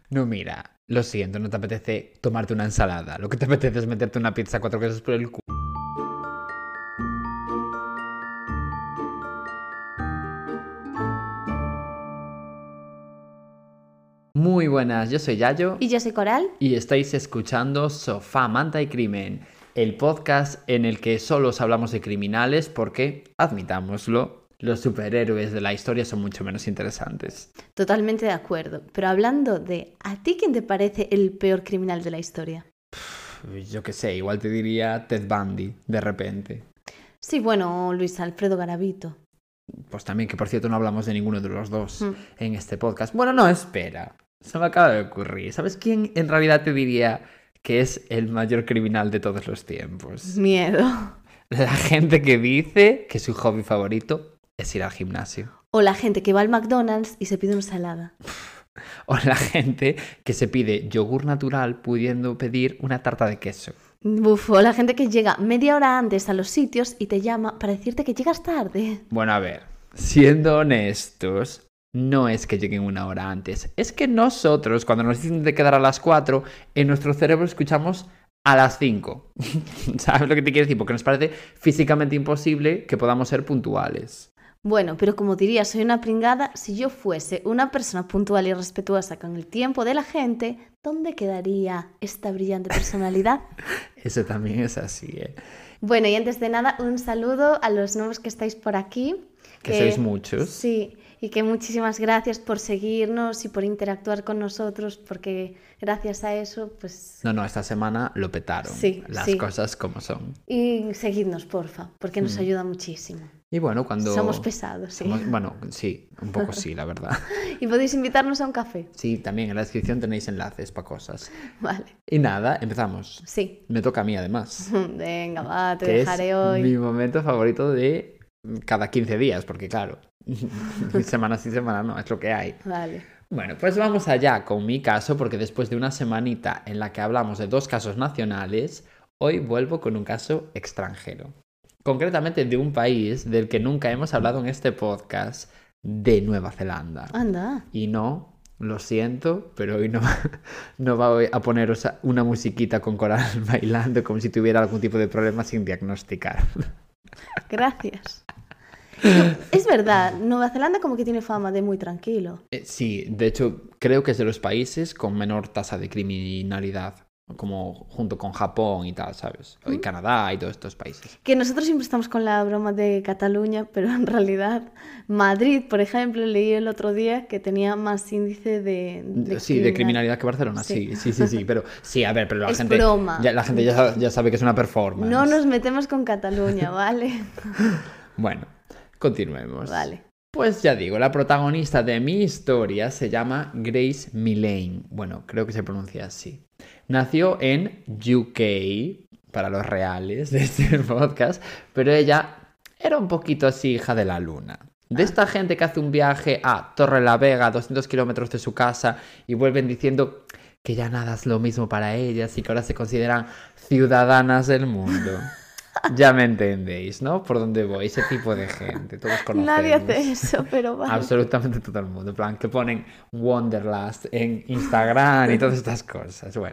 No, mira, lo siento, no te apetece tomarte una ensalada. Lo que te apetece es meterte una pizza 4 quesos por el culo. Muy buenas, yo soy Yayo Y yo soy Coral. y estáis escuchando Sofá, Manta y Crimen, el podcast en el que solo os hablamos de criminales porque, admitámoslo, los superhéroes de la historia son mucho menos interesantes. Totalmente de acuerdo. Pero hablando de, ¿a ti quién te parece el peor criminal de la historia? Yo qué sé, igual te diría Ted Bundy, de repente. Sí, bueno, Luis Alfredo Garavito. Pues también, que por cierto no hablamos de ninguno de los dos en este podcast. Bueno, no, espera. Se me acaba de ocurrir. ¿Sabes quién en realidad te diría que es el mayor criminal de todos los tiempos? Miedo. La gente que dice que su hobby favorito es ir al gimnasio. O la gente que va al McDonald's y se pide una ensalada. O la gente que se pide yogur natural pudiendo pedir una tarta de queso. O la gente que llega media hora antes a los sitios y te llama para decirte que llegas tarde. Bueno, a ver, siendo honestos, no es que lleguen una hora antes. Es que nosotros, cuando nos dicen de quedar a las 4, en nuestro cerebro escuchamos a las 5. ¿Sabes lo que te quiero decir? Porque nos parece físicamente imposible que podamos ser puntuales. Bueno, pero como diría, soy una pringada, si yo fuese una persona puntual y respetuosa con el tiempo de la gente, ¿dónde quedaría esta brillante personalidad? Eso también es así, ¿eh? Bueno, y antes de nada, un saludo a los nuevos que estáis por aquí. Que sois muchos. Sí, y que muchísimas gracias por seguirnos y por interactuar con nosotros, porque gracias a eso, pues... No, esta semana lo petaron. Sí, Las sí. cosas como son. Y seguidnos, porfa, porque nos ayuda muchísimo. Y bueno, cuando... Somos pesados, sí. Bueno, sí, un poco sí, la verdad. Y podéis invitarnos a un café. Sí, también en la descripción tenéis enlaces para cosas. Vale. Y nada, empezamos. Sí. Me toca a mí, además. Venga, va, te Que dejaré es hoy. mi momento favorito de cada 15 días, porque claro, semana sí, semana no, es lo que hay. Vale. Bueno, pues vamos allá con mi caso, porque después de una semanita en la que hablamos de 2 casos nacionales, hoy vuelvo con un caso extranjero. Concretamente de un país del que nunca hemos hablado en este podcast, de Nueva Zelanda. Anda. Y no, lo siento, pero hoy no voy a poneros una musiquita con Coral bailando como si tuviera algún tipo de problema sin diagnosticar. Gracias. No, es verdad, Nueva Zelanda como que tiene fama de muy tranquilo. Sí, de hecho, creo que es de los países con menor tasa de criminalidad, como junto con Japón y tal, ¿sabes? Y Canadá y todos estos países. Que nosotros siempre estamos con la broma de Cataluña, pero en realidad Madrid, por ejemplo, leí el otro día que tenía más índice de Sí, de criminalidad que Barcelona, sí, pero sí, a ver, pero la Es gente, broma. la gente ya sabe que es una performance. No nos metemos con Cataluña, ¿vale? Bueno, continuemos. Vale. Pues ya digo, la protagonista de mi historia se llama Grace Millane. Bueno, creo que se pronuncia así. Nació en UK, para los reales de este podcast, pero ella era un poquito así hija de la luna. De esta gente que hace un viaje a Torrelavega, 200 kilómetros de su casa, y vuelven diciendo que ya nada es lo mismo para ellas y que ahora se consideran ciudadanas del mundo. Ya me entendéis, ¿no? Por dónde voy, ese tipo de gente, todos conocemos. Nadie hace eso, pero vale. Absolutamente todo el mundo, en plan, que ponen Wanderlust en Instagram y todas estas cosas, bueno.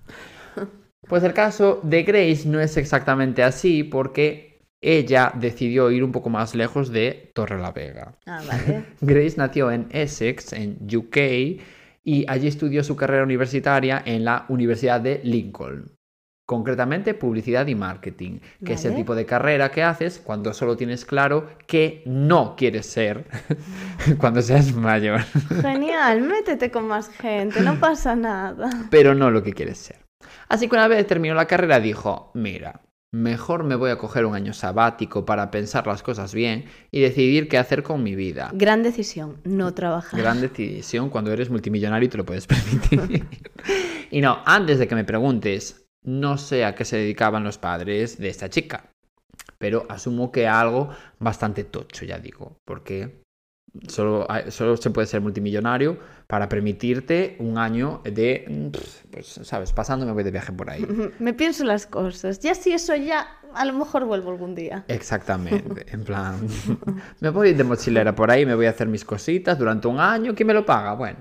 Pues el caso de Grace no es exactamente así porque ella decidió ir un poco más lejos de Torrelavega. Ah, vale. Grace nació en Essex, en UK, y allí estudió su carrera universitaria en la Universidad de Lincoln. Concretamente, publicidad y marketing, que es el tipo de carrera que haces cuando solo tienes claro que no quieres ser cuando seas mayor. Genial, métete con más gente, no pasa nada. Pero no lo que quieres ser. Así que una vez terminó la carrera dijo, mira, mejor me voy a coger un año sabático para pensar las cosas bien y decidir qué hacer con mi vida. Gran decisión, no trabajar. Gran decisión cuando eres multimillonario y te lo puedes permitir. Y no, antes de que me preguntes, no sé a qué se dedicaban los padres de esta chica, pero asumo que a algo bastante tocho, ya digo, porque solo se puede ser multimillonario para permitirte un año de, pues, ¿sabes? Pasando me voy de viaje por ahí. Me pienso las cosas. Ya si eso ya a lo mejor vuelvo algún día. Exactamente, en plan, me voy de mochilera por ahí, me voy a hacer mis cositas durante un año, ¿quién me lo paga? Bueno,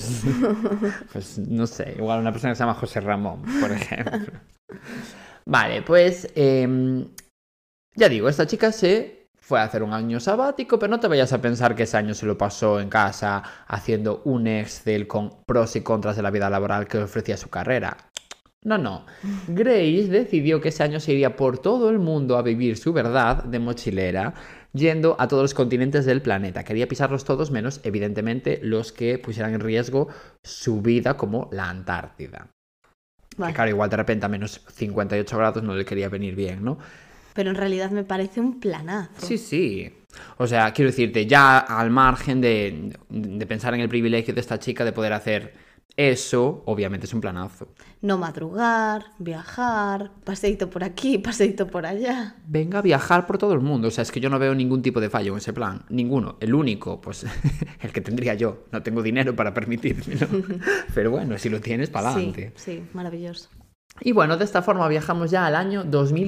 pues no sé, igual una persona que se llama José Ramón, por ejemplo. Vale, pues ya digo, esta chica se fue a hacer un año sabático, pero no te vayas a pensar que ese año se lo pasó en casa haciendo un Excel con pros y contras de la vida laboral que ofrecía su carrera. No. Grace decidió que ese año se iría por todo el mundo a vivir su verdad de mochilera, yendo a todos los continentes del planeta. Quería pisarlos todos, menos, evidentemente, los que pusieran en riesgo su vida, como la Antártida. Vale. Que claro, igual de repente a menos 58 grados no le quería venir bien, ¿no? Pero en realidad me parece un planazo. Sí. O sea, quiero decirte, ya al margen de pensar en el privilegio de esta chica de poder hacer eso, obviamente es un planazo. No madrugar, viajar, paseíto por aquí, paseíto por allá. Venga a viajar por todo el mundo. O sea, es que yo no veo ningún tipo de fallo en ese plan. Ninguno. El único, pues, el que tendría yo. No tengo dinero para permitírmelo. Pero bueno, si lo tienes, para adelante. Sí, maravilloso. Y bueno, de esta forma viajamos ya al año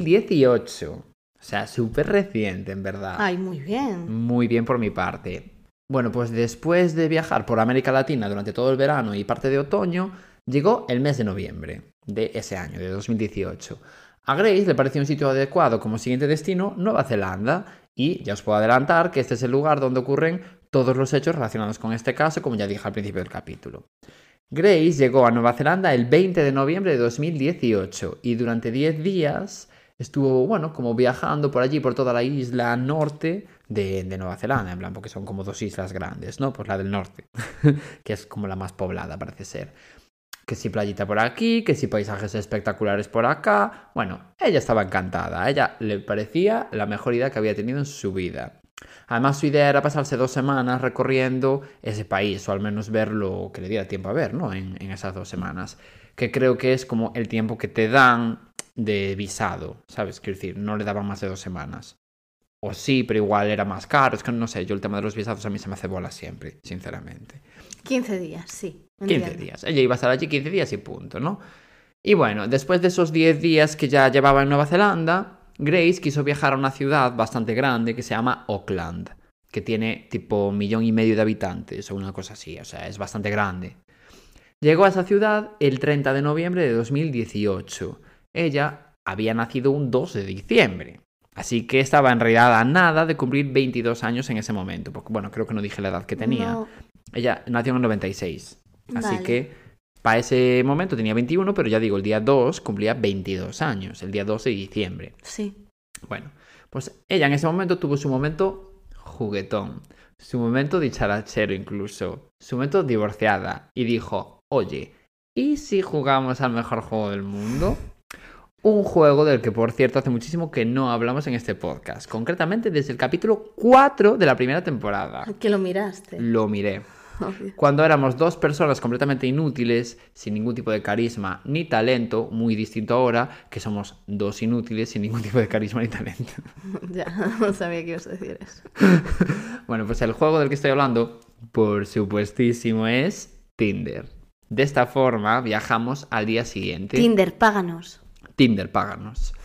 2018. O sea, súper reciente, en verdad. Ay, muy bien. Muy bien por mi parte. Bueno, pues después de viajar por América Latina durante todo el verano y parte de otoño, llegó el mes de noviembre de ese año, de 2018. A Grace le pareció un sitio adecuado como siguiente destino Nueva Zelanda, y ya os puedo adelantar que este es el lugar donde ocurren todos los hechos relacionados con este caso, como ya dije al principio del capítulo. Grace llegó a Nueva Zelanda el 20 de noviembre de 2018 y durante 10 días estuvo, bueno, como viajando por allí, por toda la isla norte de Nueva Zelanda, en plan, porque son como dos islas grandes, ¿no? Pues la del norte, que es como la más poblada, parece ser. Que si playita por aquí, que si paisajes espectaculares por acá. Bueno, ella estaba encantada, a ella le parecía la mejor idea que había tenido en su vida. Además, su idea era pasarse 2 semanas recorriendo ese país, o al menos ver lo que le diera tiempo a ver, ¿no? En esas 2 semanas. Que creo que es como el tiempo que te dan de visado, ¿sabes? Quiero decir, no le daban más de 2 semanas. O sí, pero igual era más caro. Es que no sé, yo el tema de los visados a mí se me hace bola siempre, sinceramente. 15 días, sí. 15 días. Ella iba a estar allí 15 días y punto, ¿no? Y bueno, después de esos 10 días que ya llevaba en Nueva Zelanda, Grace quiso viajar a una ciudad bastante grande que se llama Auckland, que tiene tipo 1,5 millones de habitantes o una cosa así, o sea, es bastante grande. Llegó a esa ciudad el 30 de noviembre de 2018. Ella había nacido un 2 de diciembre. Así que estaba en realidad a nada de cumplir 22 años en ese momento. Porque, bueno, creo que no dije la edad que tenía. No. Ella nació en el 96. Así Vale. que para ese momento tenía 21, pero ya digo, el día 2 cumplía 22 años. El día 2 de diciembre. Sí. Bueno, pues ella en ese momento tuvo su momento juguetón. Su momento dicharachero incluso. Su momento divorciada. Y dijo, oye, ¿y si jugamos al mejor juego del mundo? Un juego del que, por cierto, hace muchísimo que no hablamos en este podcast. Concretamente desde el capítulo 4 de la primera temporada. Que lo miraste. Lo miré. Obvio. Cuando éramos 2 personas completamente inútiles, sin ningún tipo de carisma ni talento, muy distinto ahora, que somos 2 inútiles sin ningún tipo de carisma ni talento. Ya, no sabía que ibas a decir eso. Bueno, pues el juego del que estoy hablando, por supuestísimo, es Tinder. De esta forma viajamos al día siguiente. Tinder, páganos. Tinder, páganos.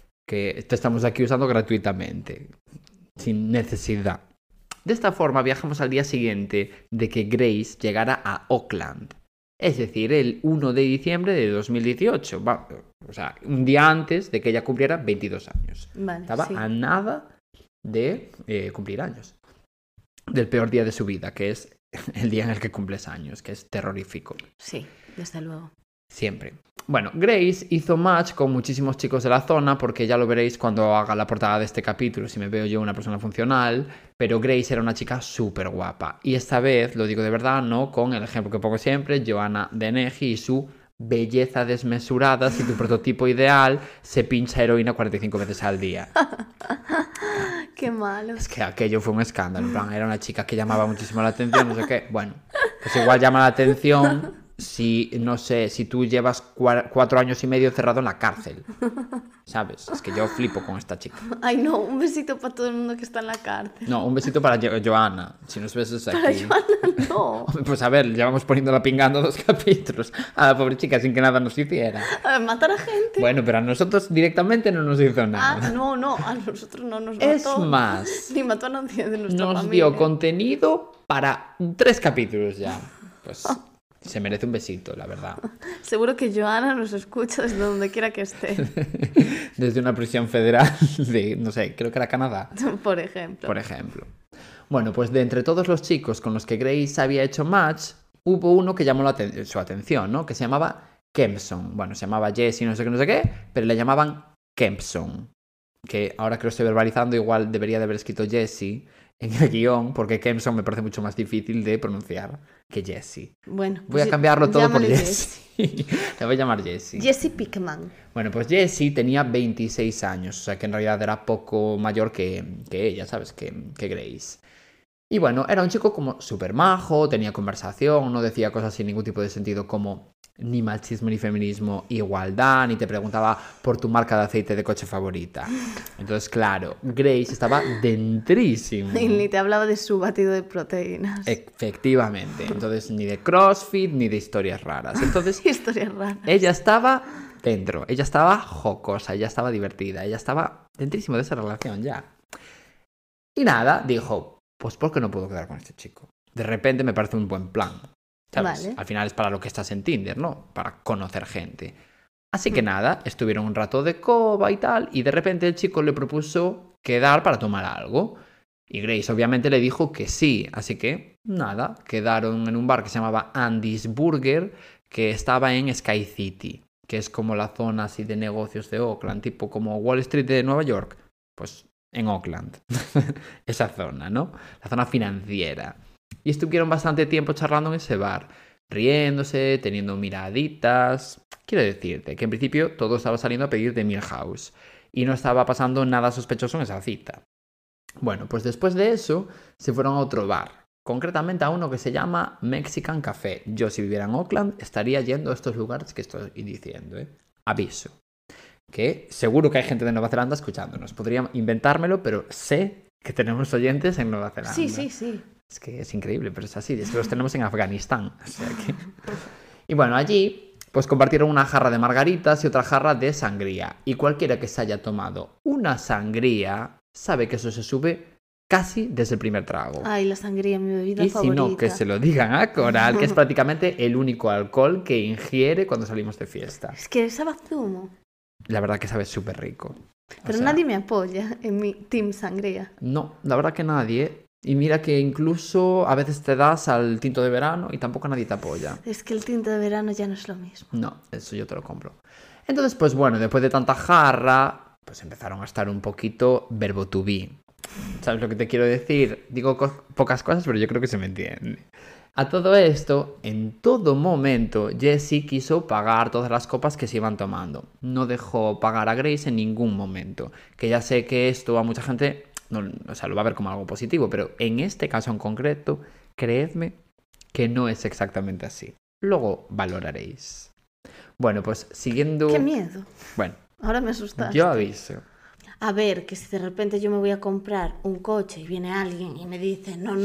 Que te estamos aquí usando gratuitamente, sin necesidad. De esta forma viajamos al día siguiente de que Grace llegara a Auckland. Es decir, el 1 de diciembre de 2018. O sea, un día antes de que ella cumpliera 22 años. Vale, Estaba sí. a nada de cumplir años. Del peor día de su vida, que es el día en el que cumples años, que es terrorífico. Sí, desde luego. Siempre. Bueno, Grace hizo match con muchísimos chicos de la zona, porque ya lo veréis cuando haga la portada de este capítulo, si me veo yo una persona funcional, pero Grace era una chica súper guapa. Y esta vez, lo digo de verdad, no con el ejemplo que pongo siempre, Joanna Dennehy y su belleza desmesurada, si tu prototipo ideal se pincha heroína 45 veces al día. Qué malo. Es que aquello fue un escándalo, en plan, era una chica que llamaba muchísimo la atención, no sé qué. Bueno, pues igual llama la atención si, no sé, si tú llevas 4 años y medio encerrado en la cárcel. ¿sabes? Es que yo flipo con esta chica. Ay, no, un besito para todo el mundo que está en la cárcel. No, un besito para Joana, si nos ves aquí. Para Joana, no. Pues a ver, llevamos poniéndola pingando 2 capítulos a la pobre chica sin que nada nos hiciera. A ver, matar a gente. Bueno, pero a nosotros directamente no nos hizo nada. Ah, no, a nosotros no nos mató. Es más, Ni mató a nadie de nuestra nos familia. dio contenido para 3 capítulos ya. Pues se merece un besito, la verdad. Seguro que Joana nos escucha desde donde quiera que esté. Desde una prisión federal de, no sé, creo que era Canadá. Por ejemplo. Por ejemplo. Bueno, pues de entre todos los chicos con los que Grace había hecho match, hubo uno que llamó su atención, ¿no? Que se llamaba Kempson. Bueno, se llamaba Jesse, no sé qué, pero le llamaban Kempson. Que ahora que lo estoy verbalizando, igual debería de haber escrito Jesse en el guión, porque Kempson me parece mucho más difícil de pronunciar que Jesse. Bueno, Voy a cambiarlo todo por llámale Jesse. Le voy a llamar Jesse. Jesse Pickman. Bueno, pues Jesse tenía 26 años, o sea que en realidad era poco mayor que ella, ¿sabes? Que Grace. Y bueno, era un chico como súper majo, tenía conversación, no decía cosas sin ningún tipo de sentido como ni machismo ni feminismo, igualdad, ni te preguntaba por tu marca de aceite de coche favorita. Entonces, claro, Grace estaba dentrísimo. Y ni te hablaba de su batido de proteínas. Efectivamente. Entonces, ni de CrossFit, ni de historias raras. Entonces, Historias raras. ella estaba dentro, ella estaba jocosa, ella estaba divertida, ella estaba dentrísimo de esa relación ya. Y nada, dijo, pues ¿por qué no puedo quedar con este chico? De repente me parece un buen plan. ¿Sabes? Vale. Al final es para lo que estás en Tinder, ¿no? Para conocer gente. Así que nada, estuvieron un rato de coba y tal, y de repente el chico le propuso quedar para tomar algo. Y Grace obviamente le dijo que sí, así que nada, quedaron en un bar que se llamaba Andy's Burger, que estaba en Sky City, que es como la zona así de negocios de Oakland, tipo como Wall Street de Nueva York, pues en Oakland, esa zona, ¿no? La zona financiera. Y estuvieron bastante tiempo charlando en ese bar, riéndose, teniendo miraditas. Quiero decirte que en principio todo estaba saliendo a pedir de Milhouse y no estaba pasando nada sospechoso en esa cita. Bueno, pues después de eso se fueron a otro bar, concretamente a uno que se llama Mexican Café. Yo si viviera en Oakland estaría yendo a estos lugares que estoy diciendo, ¿eh? Aviso. Que seguro que hay gente de Nueva Zelanda escuchándonos. Podría inventármelo, pero sé que tenemos oyentes en Nueva Zelanda. Sí. Es que es increíble, pero es así. Es que los tenemos en Afganistán. O sea que... Y bueno, allí pues compartieron una jarra de margaritas y otra jarra de sangría. Y cualquiera que se haya tomado una sangría sabe que eso se sube casi desde el primer trago. Ay, la sangría, mi bebida y favorita. si no, que se lo digan a Coral, que es prácticamente el único alcohol que ingiere cuando salimos de fiesta. Es que sabe a zumo. La verdad que sabe súper rico. Pero nadie me apoya en mi team sangría. No, la verdad que nadie. Y mira que incluso a veces te das al tinto de verano y tampoco nadie te apoya. Es que el tinto de verano ya no es lo mismo. No, eso yo te lo compro. Entonces, pues bueno, después de tanta jarra, pues empezaron a estar un poquito verbo to be. ¿Sabes lo que te quiero decir? Digo pocas cosas, pero yo creo que se me entiende. A todo esto, en todo momento, Jessie quiso pagar todas las copas que se iban tomando. No dejó pagar a Grace en ningún momento. Que ya sé que esto a mucha gente no, o sea, lo va a ver como algo positivo, pero en este caso en concreto, creedme que no es exactamente así. Luego valoraréis. Bueno, pues siguiendo... ¡Qué miedo! Bueno, ahora me asustaste. Yo aviso. A ver, que si de repente yo me voy a comprar un coche y viene alguien y me dice, no,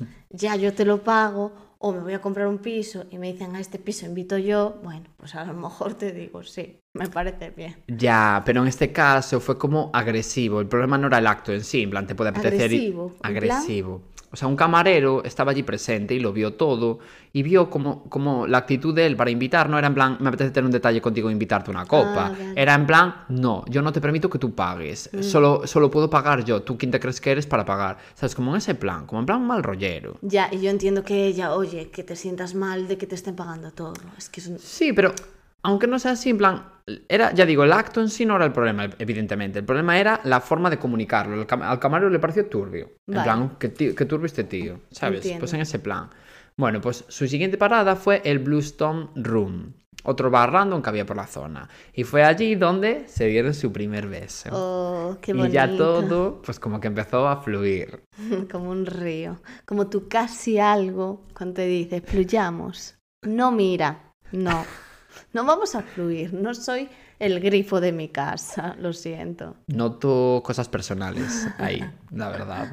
ya yo te lo pago, o me voy a comprar un piso y me dicen, a este piso invito yo, bueno, pues a lo mejor te digo, sí, me parece bien. Ya, pero en este caso fue como agresivo. El problema no era el acto en sí, en plan, te puede apetecer... Agresivo. O sea, un camarero estaba allí presente y lo vio todo y vio como la actitud de él para invitar no era en plan, me apetece tener un detalle contigo e invitarte una copa. Era en plan, no, yo no te permito que tú pagues. Solo puedo pagar yo. ¿Tú quién te crees que eres para pagar? ¿Sabes? Como en ese plan, como en plan mal rollero. Ya, y yo entiendo que ella, oye, que te sientas mal de que te estén pagando todo. Es que Sí, pero... Aunque no sea así, en plan, era, ya digo, el acto en sí no era el problema, evidentemente. El problema era la forma de comunicarlo. Al camarero le pareció turbio. En plan, que turbio este tío, ¿sabes? Entiendo. Pues en ese plan. Bueno, pues su siguiente parada fue el Bluestone Room, otro bar random que había por la zona. Y fue allí donde se dieron su primer beso. Oh, qué bonito. Y ya todo, pues como que empezó a fluir. Como un río. Como tú casi algo cuando te dice, fluyamos. No mira, no. No vamos a fluir, no soy el grifo de mi casa, lo siento. Noto cosas personales ahí, la verdad.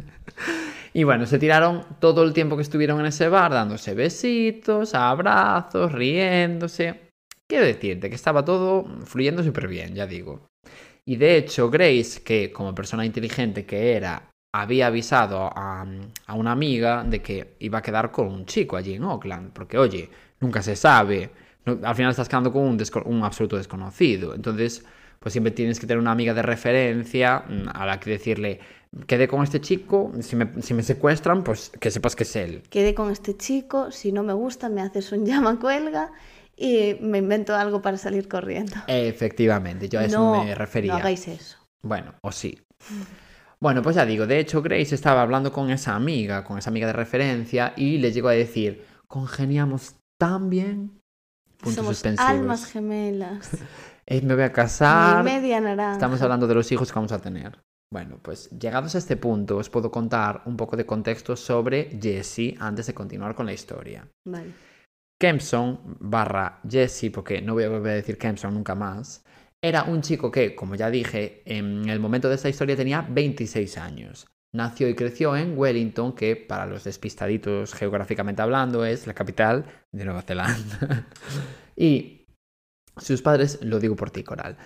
Y bueno, se tiraron todo el tiempo que estuvieron en ese bar, dándose besitos, abrazos, riéndose. Quiero decirte que estaba todo fluyendo súper bien, ya digo. Y de hecho, Grace, que como persona inteligente que era, había avisado a una amiga de que iba a quedar con un chico allí en Auckland. Porque, oye, nunca se sabe. Al final estás quedando con un absoluto desconocido. Entonces, pues siempre tienes que tener una amiga de referencia a la que decirle, quedé con este chico, si me secuestran, pues que sepas que es él. Quedé con este chico, si no me gusta me haces un llama cuelga y me invento algo para salir corriendo. Efectivamente, yo a eso No, me refería. no hagáis eso. Bueno, o sí. Bueno, pues ya digo, de hecho Grace estaba hablando con esa amiga de referencia y le llegó a decir, congeniamos tan bien. Puntos Somos suspensivos. almas gemelas. Me voy a casar. Mi media naranja. Estamos hablando de los hijos que vamos a tener. Bueno, pues llegados a este punto os puedo contar un poco de contexto sobre Jesse antes de continuar con la historia. Vale. Kempson / Jesse, porque no voy a volver a decir Kempson nunca más, era un chico que, como ya dije, en el momento de esta historia tenía 26 años. Nació y creció en Wellington, que para los despistaditos geográficamente hablando es la capital de Nueva Zelanda. Y sus padres, lo digo por ti, Coral,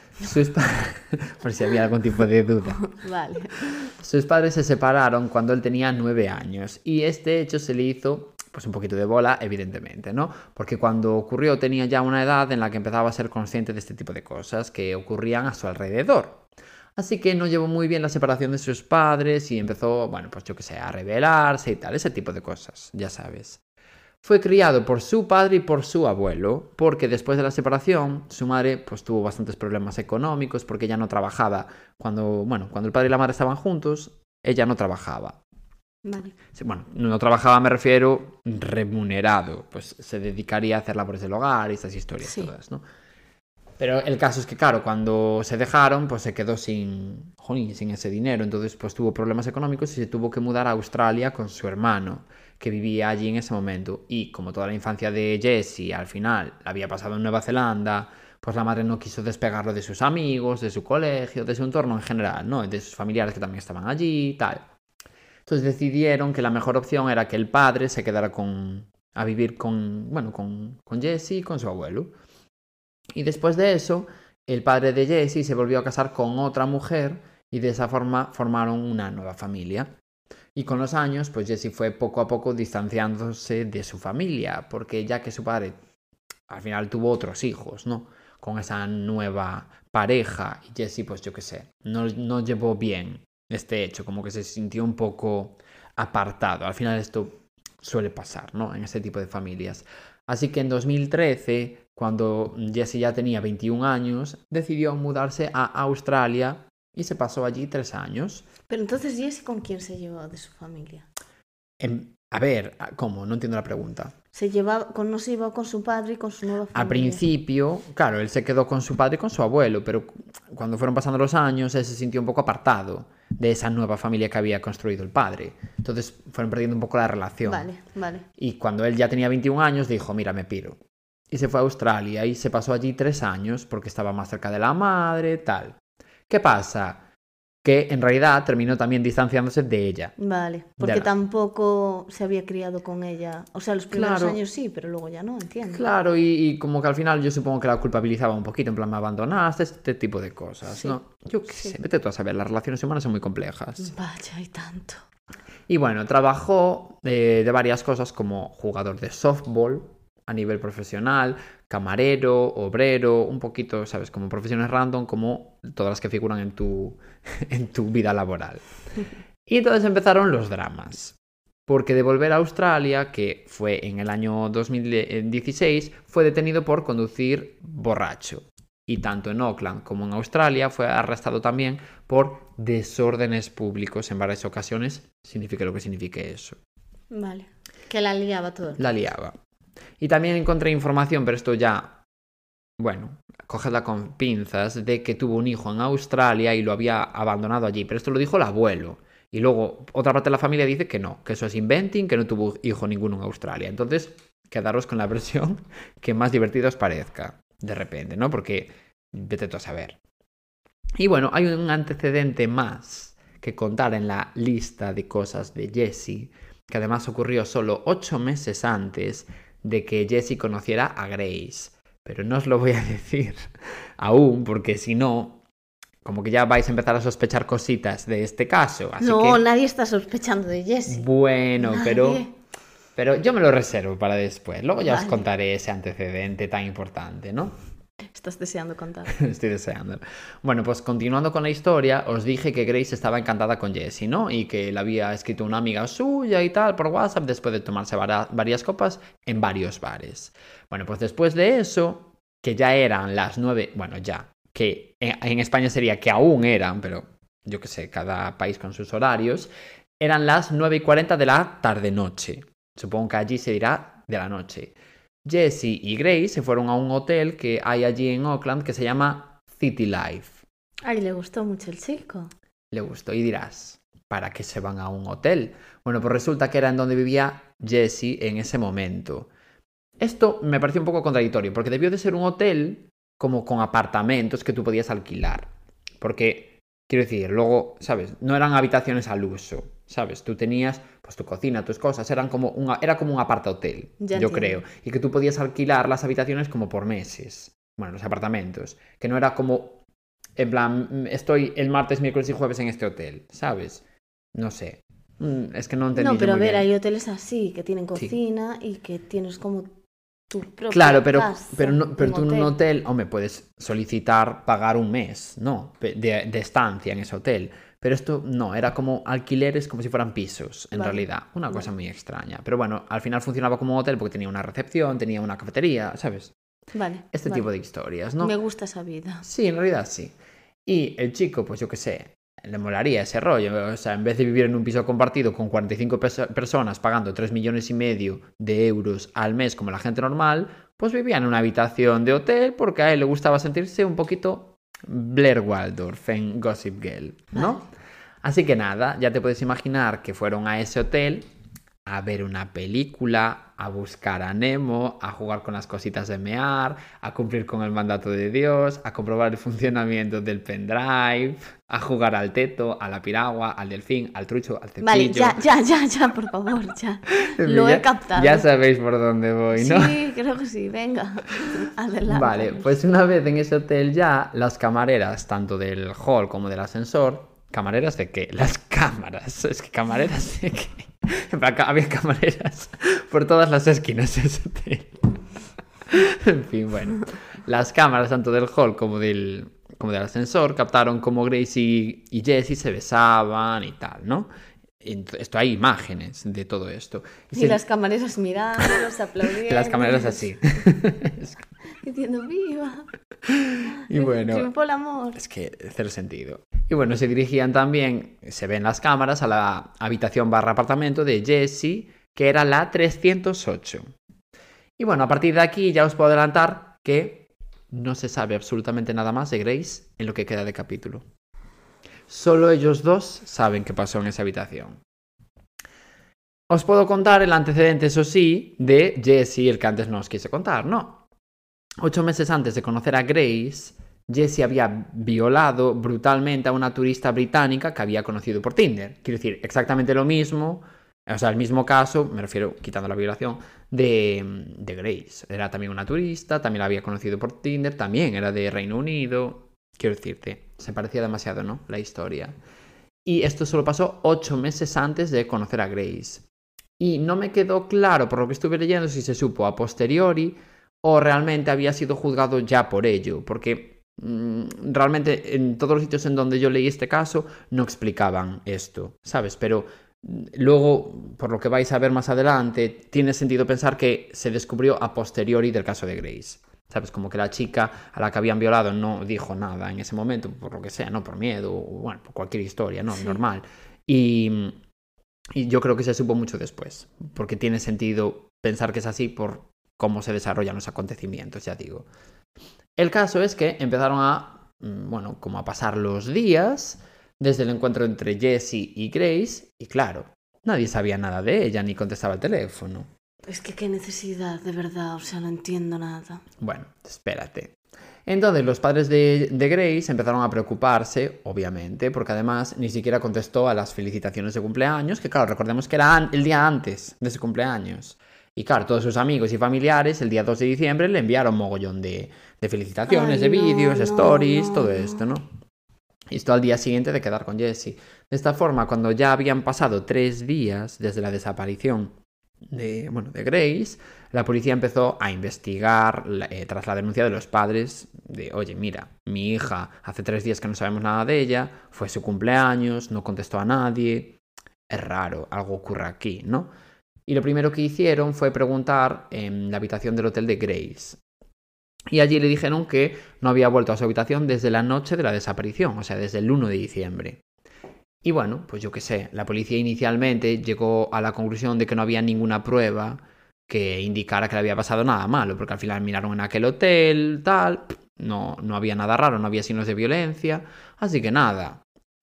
por si había algún tipo de duda. Vale. Sus padres se separaron cuando él tenía 9 años y este hecho se le hizo pues un poquito de bola, evidentemente, ¿no? Porque cuando ocurrió tenía ya una edad en la que empezaba a ser consciente de este tipo de cosas que ocurrían a su alrededor. Así que no llevó muy bien la separación de sus padres y empezó, bueno, pues yo qué sé, a rebelarse y tal, ese tipo de cosas, ya sabes. Fue criado por su padre y por su abuelo, porque después de la separación, su madre pues tuvo bastantes problemas económicos porque ella no trabajaba. Cuando el padre y la madre estaban juntos, ella no trabajaba. Vale. Bueno, no trabajaba, me refiero, remunerado. Pues se dedicaría a hacer labores del hogar y estas historias todas, ¿no? Pero el caso es que, claro, cuando se dejaron, pues se quedó sin ese dinero. Entonces, pues tuvo problemas económicos y se tuvo que mudar a Australia con su hermano, que vivía allí en ese momento. Y como toda la infancia de Jesse, al final, la había pasado en Nueva Zelanda, pues la madre no quiso despegarlo de sus amigos, de su colegio, de su entorno en general, ¿no? De sus familiares que también estaban allí y tal. Entonces decidieron que la mejor opción era que el padre se quedara a vivir con Jesse y con su abuelo. Y después de eso, el padre de Jesse se volvió a casar con otra mujer y de esa forma formaron una nueva familia. Y con los años, pues Jesse fue poco a poco distanciándose de su familia, porque ya que su padre al final tuvo otros hijos, ¿no? Con esa nueva pareja y Jesse, pues yo qué sé, no llevó bien este hecho, como que se sintió un poco apartado. Al final esto suele pasar, ¿no? En este tipo de familias. Así que en 2013, cuando Jesse ya tenía 21 años, decidió mudarse a Australia y se pasó allí 3 años. Pero entonces, Jesse, ¿con quién se llevó de su familia? A ver, ¿cómo? No entiendo la pregunta. No se llevó con su padre y con su nueva familia. Al principio, claro, él se quedó con su padre y con su abuelo, pero cuando fueron pasando los años, él se sintió un poco apartado de esa nueva familia que había construido el padre. Entonces fueron perdiendo un poco la relación. Vale. Y cuando él ya tenía 21 años, dijo, mira, me piro. Y se fue a Australia y se pasó allí 3 años porque estaba más cerca de la madre, tal. ¿Qué pasa? Que en realidad terminó también distanciándose de ella. Vale, porque tampoco se había criado con ella. O sea, los primeros años sí, pero luego ya no, entiendo. Claro, y como que al final yo supongo que la culpabilizaba un poquito, en plan, me abandonaste, este tipo de cosas, sí, ¿no? Yo qué sé, vete tú a saber, las relaciones humanas son muy complejas. Vaya, hay tanto. Y bueno, trabajó de varias cosas como jugador de softball a nivel profesional, camarero, obrero, un poquito, ¿sabes? Como profesiones random, como todas las que figuran en tu vida laboral. Y entonces empezaron los dramas. Porque de volver a Australia, que fue en el año 2016, fue detenido por conducir borracho. Y tanto en Auckland como en Australia fue arrestado también por desórdenes públicos en varias ocasiones, signifique lo que signifique eso. Vale, que la liaba todo. La liaba. Y también encontré información, pero esto ya, bueno, cógedla con pinzas, de que tuvo un hijo en Australia y lo había abandonado allí. Pero esto lo dijo el abuelo. Y luego otra parte de la familia dice que no, que eso es inventing, que no tuvo hijo ninguno en Australia. Entonces, quedaros con la versión que más divertida os parezca, de repente, ¿no? Porque vete tú a saber. Y bueno, hay un antecedente más que contar en la lista de cosas de Jessie, que además ocurrió solo 8 meses antes de que Jessie conociera a Grace. Pero no os lo voy a decir aún, porque si no, como que ya vais a empezar a sospechar cositas de este caso. Así No, que, nadie está sospechando de Jessie. bueno, Nadie. pero yo me lo reservo para después. Luego ya os Vale. contaré ese antecedente tan importante, ¿no? Estás deseando contar. Estoy deseando. Bueno, pues continuando con la historia, os dije que Grace estaba encantada con Jessie, ¿no? Y que le había escrito una amiga suya y tal por WhatsApp después de tomarse varias copas en varios bares. Bueno, pues después de eso, que ya eran las 9, bueno, ya, que en España sería que aún eran, pero yo qué sé, cada país con sus horarios, eran las 9:40 de la tarde-noche. Supongo que allí se dirá de la noche. Jessie y Grace se fueron a un hotel que hay allí en Auckland que se llama City Life. Ay, le gustó mucho el chico. Le gustó y dirás, ¿para qué se van a un hotel? Bueno, pues resulta que era en donde vivía Jessie en ese momento. Esto me pareció un poco contradictorio, porque debió de ser un hotel como con apartamentos que tú podías alquilar. Porque, quiero decir, luego, ¿sabes? No eran habitaciones al uso, ¿sabes? Tú tenías, pues, tu cocina, tus cosas, era como un aparta-hotel, Ya yo entiendo. creo. Y que tú podías alquilar las habitaciones como por meses. Bueno, los apartamentos. Que no era como, en plan, estoy el martes, miércoles y jueves en este hotel, ¿sabes? No sé. Es que no entendí No, yo pero a muy ver, bien. hay hoteles así, que tienen Sí. cocina y que tienes como tu propia Claro, casa pero en tú en un hotel, hombre, puedes solicitar pagar un mes, ¿no? De estancia en ese hotel. Pero esto no, era como alquileres como si fueran pisos, en Vale, realidad. Una cosa vale. muy extraña. Pero bueno, al final funcionaba como un hotel porque tenía una recepción, tenía una cafetería, ¿sabes? Vale, Este vale. tipo de historias, ¿no? Me gusta esa vida. Sí, en realidad sí. Y el chico, pues yo qué sé, le molaría ese rollo. O sea, en vez de vivir en un piso compartido con 45 personas pagando 3,5 millones de euros al mes como la gente normal, pues vivía en una habitación de hotel porque a él le gustaba sentirse un poquito Blair Waldorf en Gossip Girl, ¿no? Vale. Así que nada, ya te puedes imaginar que fueron a ese hotel a ver una película, a buscar a Nemo, a jugar con las cositas de mear, a cumplir con el mandato de Dios, a comprobar el funcionamiento del pendrive, a jugar al teto, a la piragua, al delfín, al trucho, al cepillo. Vale, ya, por favor, ya. Lo he captado. Ya sabéis por dónde voy, ¿no? Sí, creo que sí, venga. Adelante. Vale, pues una vez en ese hotel ya, las camareras, tanto del hall como del ascensor, ¿camareras de qué? Las cámaras, es que camareras de qué. En plan, había camareras por todas las esquinas de ese hotel. En fin, bueno. Las cámaras, tanto del hall como del ascensor, captaron como Grace y Jessie se besaban y tal, ¿no? Esto hay imágenes de todo esto. Y las camareras mirándolos, aplaudiendo. Las camareras así. Diciendo viva. Y bueno, Triunfó el amor. es que cero sentido. Y bueno, se dirigían también, se ven las cámaras, a la habitación / apartamento de Jessie, que era la 308. Y bueno, a partir de aquí ya os puedo adelantar que no se sabe absolutamente nada más de Grace en lo que queda de capítulo. Solo ellos dos saben qué pasó en esa habitación. Os puedo contar el antecedente, eso sí, de Jessie, el que antes no os quise contar, ¿no? 8 meses antes de conocer a Grace, Jessie había violado brutalmente a una turista británica que había conocido por Tinder. Quiero decir, exactamente lo mismo, o sea, el mismo caso, me refiero, quitando la violación, de Grace. Era también una turista, también la había conocido por Tinder, también era de Reino Unido. Quiero decirte, se parecía demasiado, ¿no? La historia. Y esto solo pasó 8 meses antes de conocer a Grace. Y no me quedó claro, por lo que estuve leyendo, si se supo a posteriori o realmente había sido juzgado ya por ello, porque realmente en todos los sitios en donde yo leí este caso no explicaban esto, ¿sabes? Pero luego, por lo que vais a ver más adelante, tiene sentido pensar que se descubrió a posteriori del caso de Grace, ¿sabes? Como que la chica a la que habían violado no dijo nada en ese momento, por lo que sea, ¿no? Por miedo, o bueno, por cualquier historia, ¿no? Sí. Normal. Y yo creo que se supo mucho después, porque tiene sentido pensar que es así por cómo se desarrollan los acontecimientos, ya digo. El caso es que empezaron a, bueno, como a pasar los días desde el encuentro entre Jessie y Grace, y claro, nadie sabía nada de ella ni contestaba el teléfono. Es que qué necesidad, de verdad, o sea, no entiendo nada. Bueno, espérate. Entonces los padres de Grace empezaron a preocuparse, obviamente, porque además ni siquiera contestó a las felicitaciones de cumpleaños, que claro, recordemos que era el día antes de su cumpleaños. Y claro, todos sus amigos y familiares el día 2 de diciembre le enviaron mogollón de felicitaciones, Ay, de vídeos, no, stories, no, todo no. esto, ¿no? Y esto al día siguiente de quedar con Jessie. De esta forma, cuando ya habían pasado 3 días desde la desaparición de Grace, la policía empezó a investigar tras la denuncia de los padres de, oye, mira, mi hija hace 3 días que no sabemos nada de ella, fue su cumpleaños, no contestó a nadie, es raro, algo ocurre aquí, ¿no? Y lo primero que hicieron fue preguntar en la habitación del hotel de Grace. Y allí le dijeron que no había vuelto a su habitación desde la noche de la desaparición, o sea, desde el 1 de diciembre. Y bueno, pues yo qué sé, la policía inicialmente llegó a la conclusión de que no había ninguna prueba que indicara que le había pasado nada malo, porque al final miraron en aquel hotel, tal, no había nada raro, no había signos de violencia, así que nada,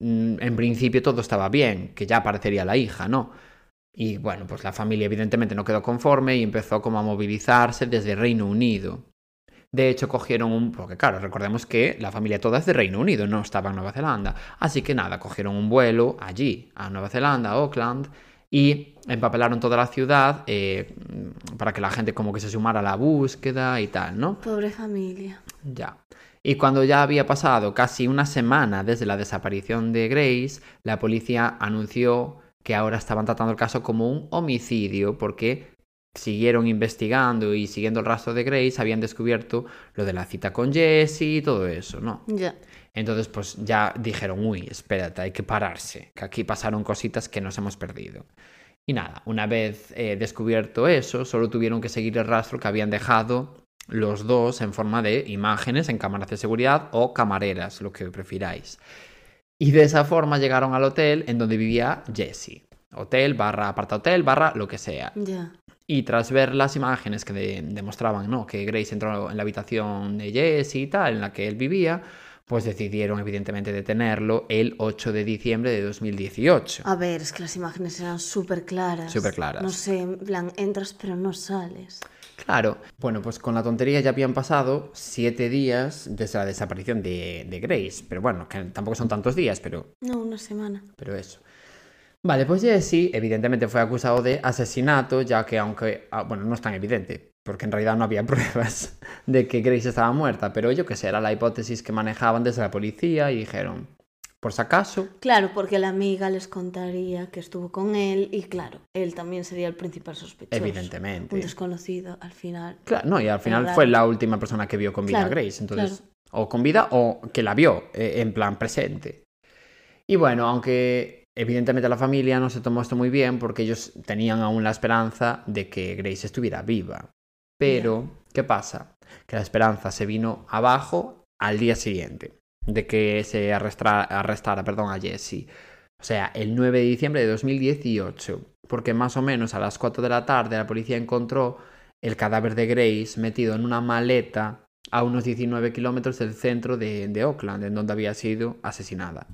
en principio todo estaba bien, que ya aparecería la hija, ¿no? Y bueno, pues la familia evidentemente no quedó conforme y empezó como a movilizarse desde Reino Unido. De hecho, cogieron porque claro, recordemos que la familia toda es de Reino Unido, no estaba en Nueva Zelanda. Así que nada, cogieron un vuelo allí, a Nueva Zelanda, a Auckland, y empapelaron toda la ciudad para que la gente como que se sumara a la búsqueda y tal, ¿no? Pobre familia. Ya. Y cuando ya había pasado casi una semana desde la desaparición de Grace, la policía anunció que ahora estaban tratando el caso como un homicidio porque siguieron investigando y siguiendo el rastro de Grace, habían descubierto lo de la cita con Jesse y todo eso, ¿no? Ya. Entonces, pues ya dijeron, uy, espérate, hay que pararse, que aquí pasaron cositas que nos hemos perdido. Y nada, una vez descubierto eso, solo tuvieron que seguir el rastro que habían dejado los dos en forma de imágenes en cámaras de seguridad o camareras, lo que prefiráis. Y de esa forma llegaron al hotel en donde vivía Jessie. Hotel barra apartahotel barra lo que sea. Ya. Y tras ver las imágenes que demostraban, ¿no?, que Grace entró en la habitación de Jessie y tal, en la que él vivía, pues decidieron evidentemente detenerlo el 8 de diciembre de 2018. A ver, es que las imágenes eran súper claras. Súper claras. No sé, en plan, entras pero no sales. Claro, bueno, pues con la tontería ya habían pasado 7 días desde la desaparición de Grace. Pero bueno, que tampoco son tantos días, pero No, una semana. eso. Vale, pues Jesse evidentemente fue acusado de asesinato, ya que aunque, bueno, no es tan evidente, porque en realidad no había pruebas de que Grace estaba muerta, pero yo qué sé, era la hipótesis que manejaban desde la policía y dijeron, por si acaso... Claro, porque la amiga les contaría que estuvo con él y claro, él también sería el principal sospechoso. Evidentemente. Un desconocido, al final. Claro, no, y al final fue la última persona que vio con vida a Grace, entonces, o con vida o que la vio en plan presente. Y bueno, aunque evidentemente la familia no se tomó esto muy bien porque ellos tenían aún la esperanza de que Grace estuviera viva. Pero, ¿qué pasa? Que la esperanza se vino abajo al día siguiente de que se arrestara a Jessie. O sea, el 9 de diciembre de 2018, porque más o menos a las 4 de la tarde la policía encontró el cadáver de Grace metido en una maleta a unos 19 kilómetros del centro de Auckland, en donde había sido asesinada.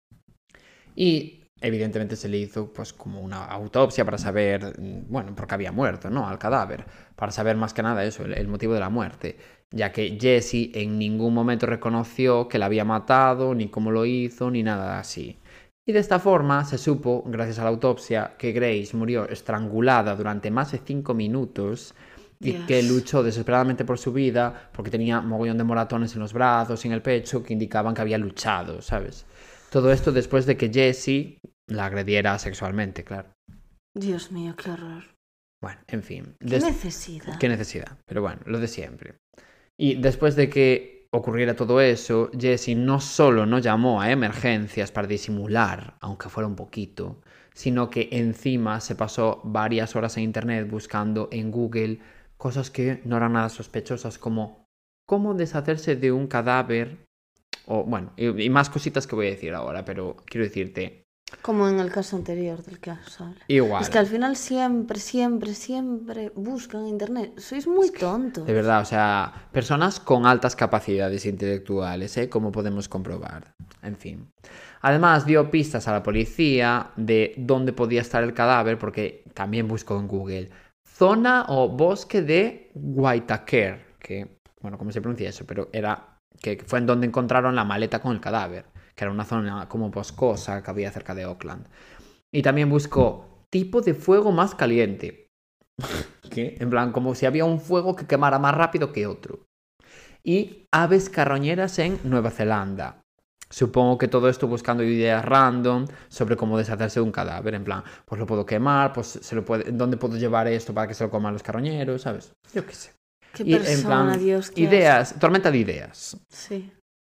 Y evidentemente se le hizo pues como una autopsia para saber, bueno, porque había muerto, ¿no?, al cadáver, para saber más que nada eso, el motivo de la muerte, ya que Jessie en ningún momento reconoció que la había matado, ni cómo lo hizo, ni nada así. Y de esta forma se supo, gracias a la autopsia, que Grace murió estrangulada durante más de 5 minutos y Dios. que luchó desesperadamente por su vida porque tenía mogollón de moratones en los brazos y en el pecho que indicaban que había luchado, ¿sabes? Todo esto después de que Jessie la agrediera sexualmente, claro. Dios mío, qué horror. Bueno, en fin. ¿Qué necesidad? Qué necesidad, pero bueno, lo de siempre. Y después de que ocurriera todo eso, Jessie no solo no llamó a emergencias para disimular, aunque fuera un poquito, sino que encima se pasó varias horas en internet buscando en Google cosas que no eran nada sospechosas, como cómo deshacerse de un cadáver, o bueno, y más cositas que voy a decir ahora, pero quiero decirte... Como en el caso anterior del que os habla. Igual. Es que al final siempre buscan en internet. Sois muy tontos. De verdad, o sea, personas con altas capacidades intelectuales, como podemos comprobar. En fin. Además, dio pistas a la policía de dónde podía estar el cadáver, porque también buscó en Google zona o bosque de Waitakere, que, bueno, ¿cómo se pronuncia eso? Pero era, que fue en donde encontraron la maleta con el cadáver, que era una zona como boscosa que había cerca de Auckland. Y también buscó tipo de fuego más caliente. ¿Qué? En plan, como si había un fuego que quemara más rápido que otro. Y aves carroñeras en Nueva Zelanda. Supongo que todo esto buscando ideas random sobre cómo deshacerse de un cadáver. En plan, pues lo puedo quemar, pues ¿dónde puedo llevar esto para que se lo coman los carroñeros? ¿Sabes? Yo qué sé. Qué Y persona, en plan, Dios, qué ideas, asco. tormenta de ideas. Sí.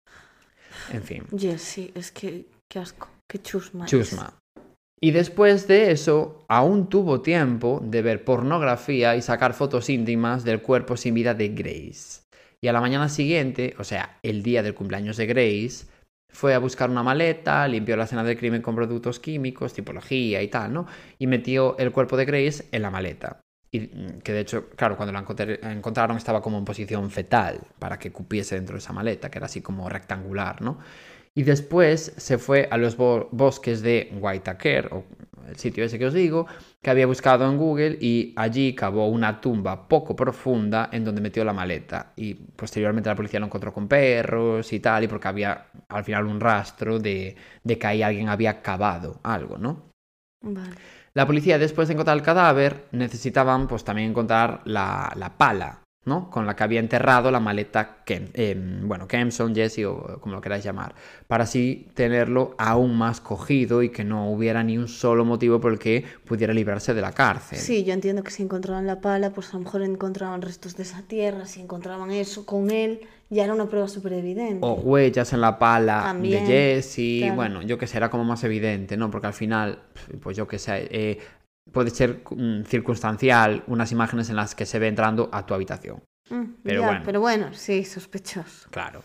En fin, Yes, sí, es que qué asco, qué chusma. chusma. Y después de eso, aún tuvo tiempo de ver pornografía y sacar fotos íntimas del cuerpo sin vida de Grace. Y a la mañana siguiente, o sea, el día del cumpleaños de Grace, fue a buscar una maleta, limpió la escena del crimen con productos químicos, tipología y tal, ¿no? Y metió el cuerpo de Grace en la maleta. Y que de hecho, claro, cuando la encontraron estaba como en posición fetal para que cupiese dentro de esa maleta, que era así como rectangular, ¿no? Y después se fue a los bosques de Waitakere, o el sitio ese que os digo, que había buscado en Google, y allí cavó una tumba poco profunda en donde metió la maleta. Y posteriormente la policía lo encontró con perros y tal, y porque había al final un rastro de que ahí alguien había cavado algo, ¿no? Vale. La policía, después de encontrar el cadáver, necesitaban pues también encontrar la pala, ¿no? Con la que había enterrado la maleta Kempson, Jesse o como lo queráis llamar, para así tenerlo aún más cogido y que no hubiera ni un solo motivo por el que pudiera librarse de la cárcel. Sí, yo entiendo que si encontraban la pala, pues a lo mejor encontraban restos de esa tierra, si encontraban eso con él, ya era una prueba súper evidente. O huellas en la pala También, de Jesse, claro. bueno, yo que sé, era como más evidente, ¿no? Porque al final, pues yo que sé, puede ser circunstancial unas imágenes en las que se ve entrando a tu habitación. Pero bueno, sí, sospechoso. Claro.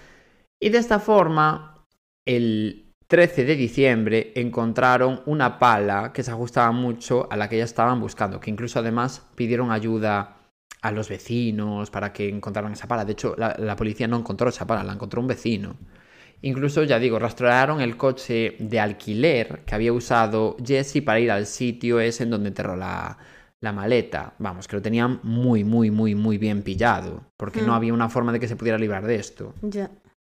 Y de esta forma, el 13 de diciembre encontraron una pala que se ajustaba mucho a la que ya estaban buscando, que incluso además pidieron ayuda a los vecinos para que encontraran esa pala. De hecho, la policía no encontró esa pala, la encontró un vecino. Incluso, ya digo, rastrearon el coche de alquiler que había usado Jesse para ir al sitio ese en donde enterró la maleta. Vamos, que lo tenían muy, muy, muy, muy bien pillado, porque no había una forma de que se pudiera librar de esto. Ya.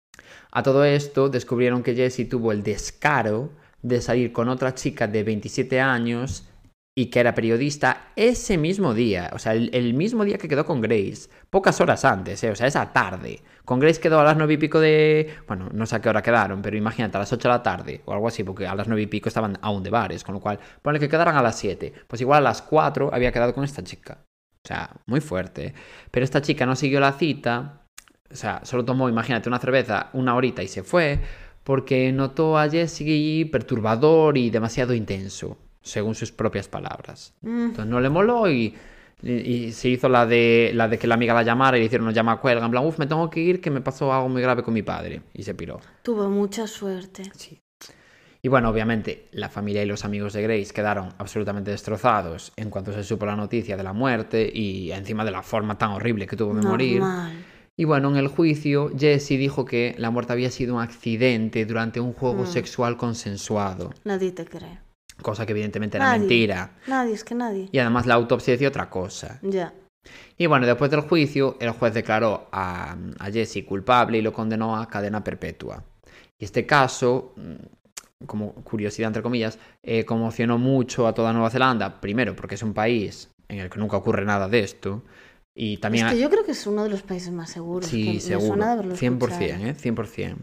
A todo esto, descubrieron que Jesse tuvo el descaro de salir con otra chica de 27 años y que era periodista ese mismo día, o sea, el mismo día que quedó con Grace, pocas horas antes, o sea, esa tarde. Con Grace quedó a las 9 y pico de... Bueno, no sé a qué hora quedaron, pero imagínate, a las 8 de la tarde o algo así, porque a las 9 y pico estaban aún de bares, con lo cual, ponle que quedaran a las 7, pues igual a las 4 había quedado con esta chica. O sea, muy fuerte. Pero esta chica no siguió la cita, o sea, solo tomó, imagínate, una cerveza una horita y se fue, porque notó a Jesse perturbador y demasiado intenso, según sus propias palabras. Entonces no le moló y se hizo la de que la amiga la llamara y le hicieron una llamada cuelga, en plan, me tengo que ir, que me pasó algo muy grave con mi padre. Y se piró. Tuvo mucha suerte. Sí. Y bueno, obviamente, la familia y los amigos de Grace quedaron absolutamente destrozados en cuanto se supo la noticia de la muerte y encima de la forma tan horrible que tuvo de morir. Y bueno, en el juicio, Jesse dijo que la muerte había sido un accidente durante un juego sexual consensuado. Nadie te cree. Cosa que evidentemente era mentira. Nadie, es que nadie. Y además la autopsia decía otra cosa. Ya. Y bueno, después del juicio, el juez declaró a Jesse culpable y lo condenó a cadena perpetua. Y este caso, como curiosidad entre comillas, conmocionó mucho a toda Nueva Zelanda. Primero, porque es un país en el que nunca ocurre nada de esto. Y también... Es que yo creo que es uno de los países más seguros. Sí, que seguro. Me suena de haberlo 100%, 100%.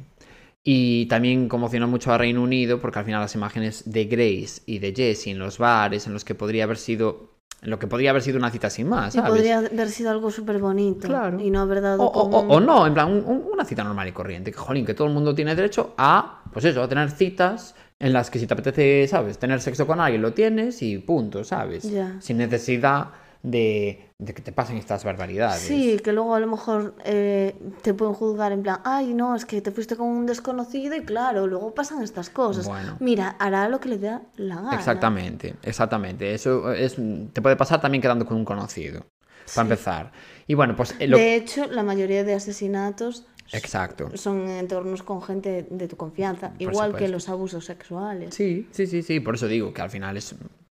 Y también conmocionó mucho a Reino Unido porque al final las imágenes de Grace y de Jesse en los bares, en los que podría haber sido... En lo que podría haber sido una cita sin más, ¿sabes? Y podría haber sido algo súper bonito. Claro. Y no haber dado o no, en plan, una cita normal y corriente. Que, jolín, que todo el mundo tiene derecho a, pues eso, a tener citas en las que si te apetece, ¿sabes? Tener sexo con alguien, lo tienes y punto, ¿sabes? Ya. Sin necesidad de que te pasen estas barbaridades. Sí, que luego a lo mejor te pueden juzgar en plan, ay, no, es que te fuiste con un desconocido y claro, luego pasan estas cosas. Bueno. Mira, hará lo que le dé la gana. Exactamente. Eso te puede pasar también quedando con un conocido, para empezar. Y bueno, pues... De hecho, la mayoría de asesinatos Exacto. son en entornos con gente de tu confianza, Por igual supuesto. que los abusos sexuales. Sí, por eso digo que al final es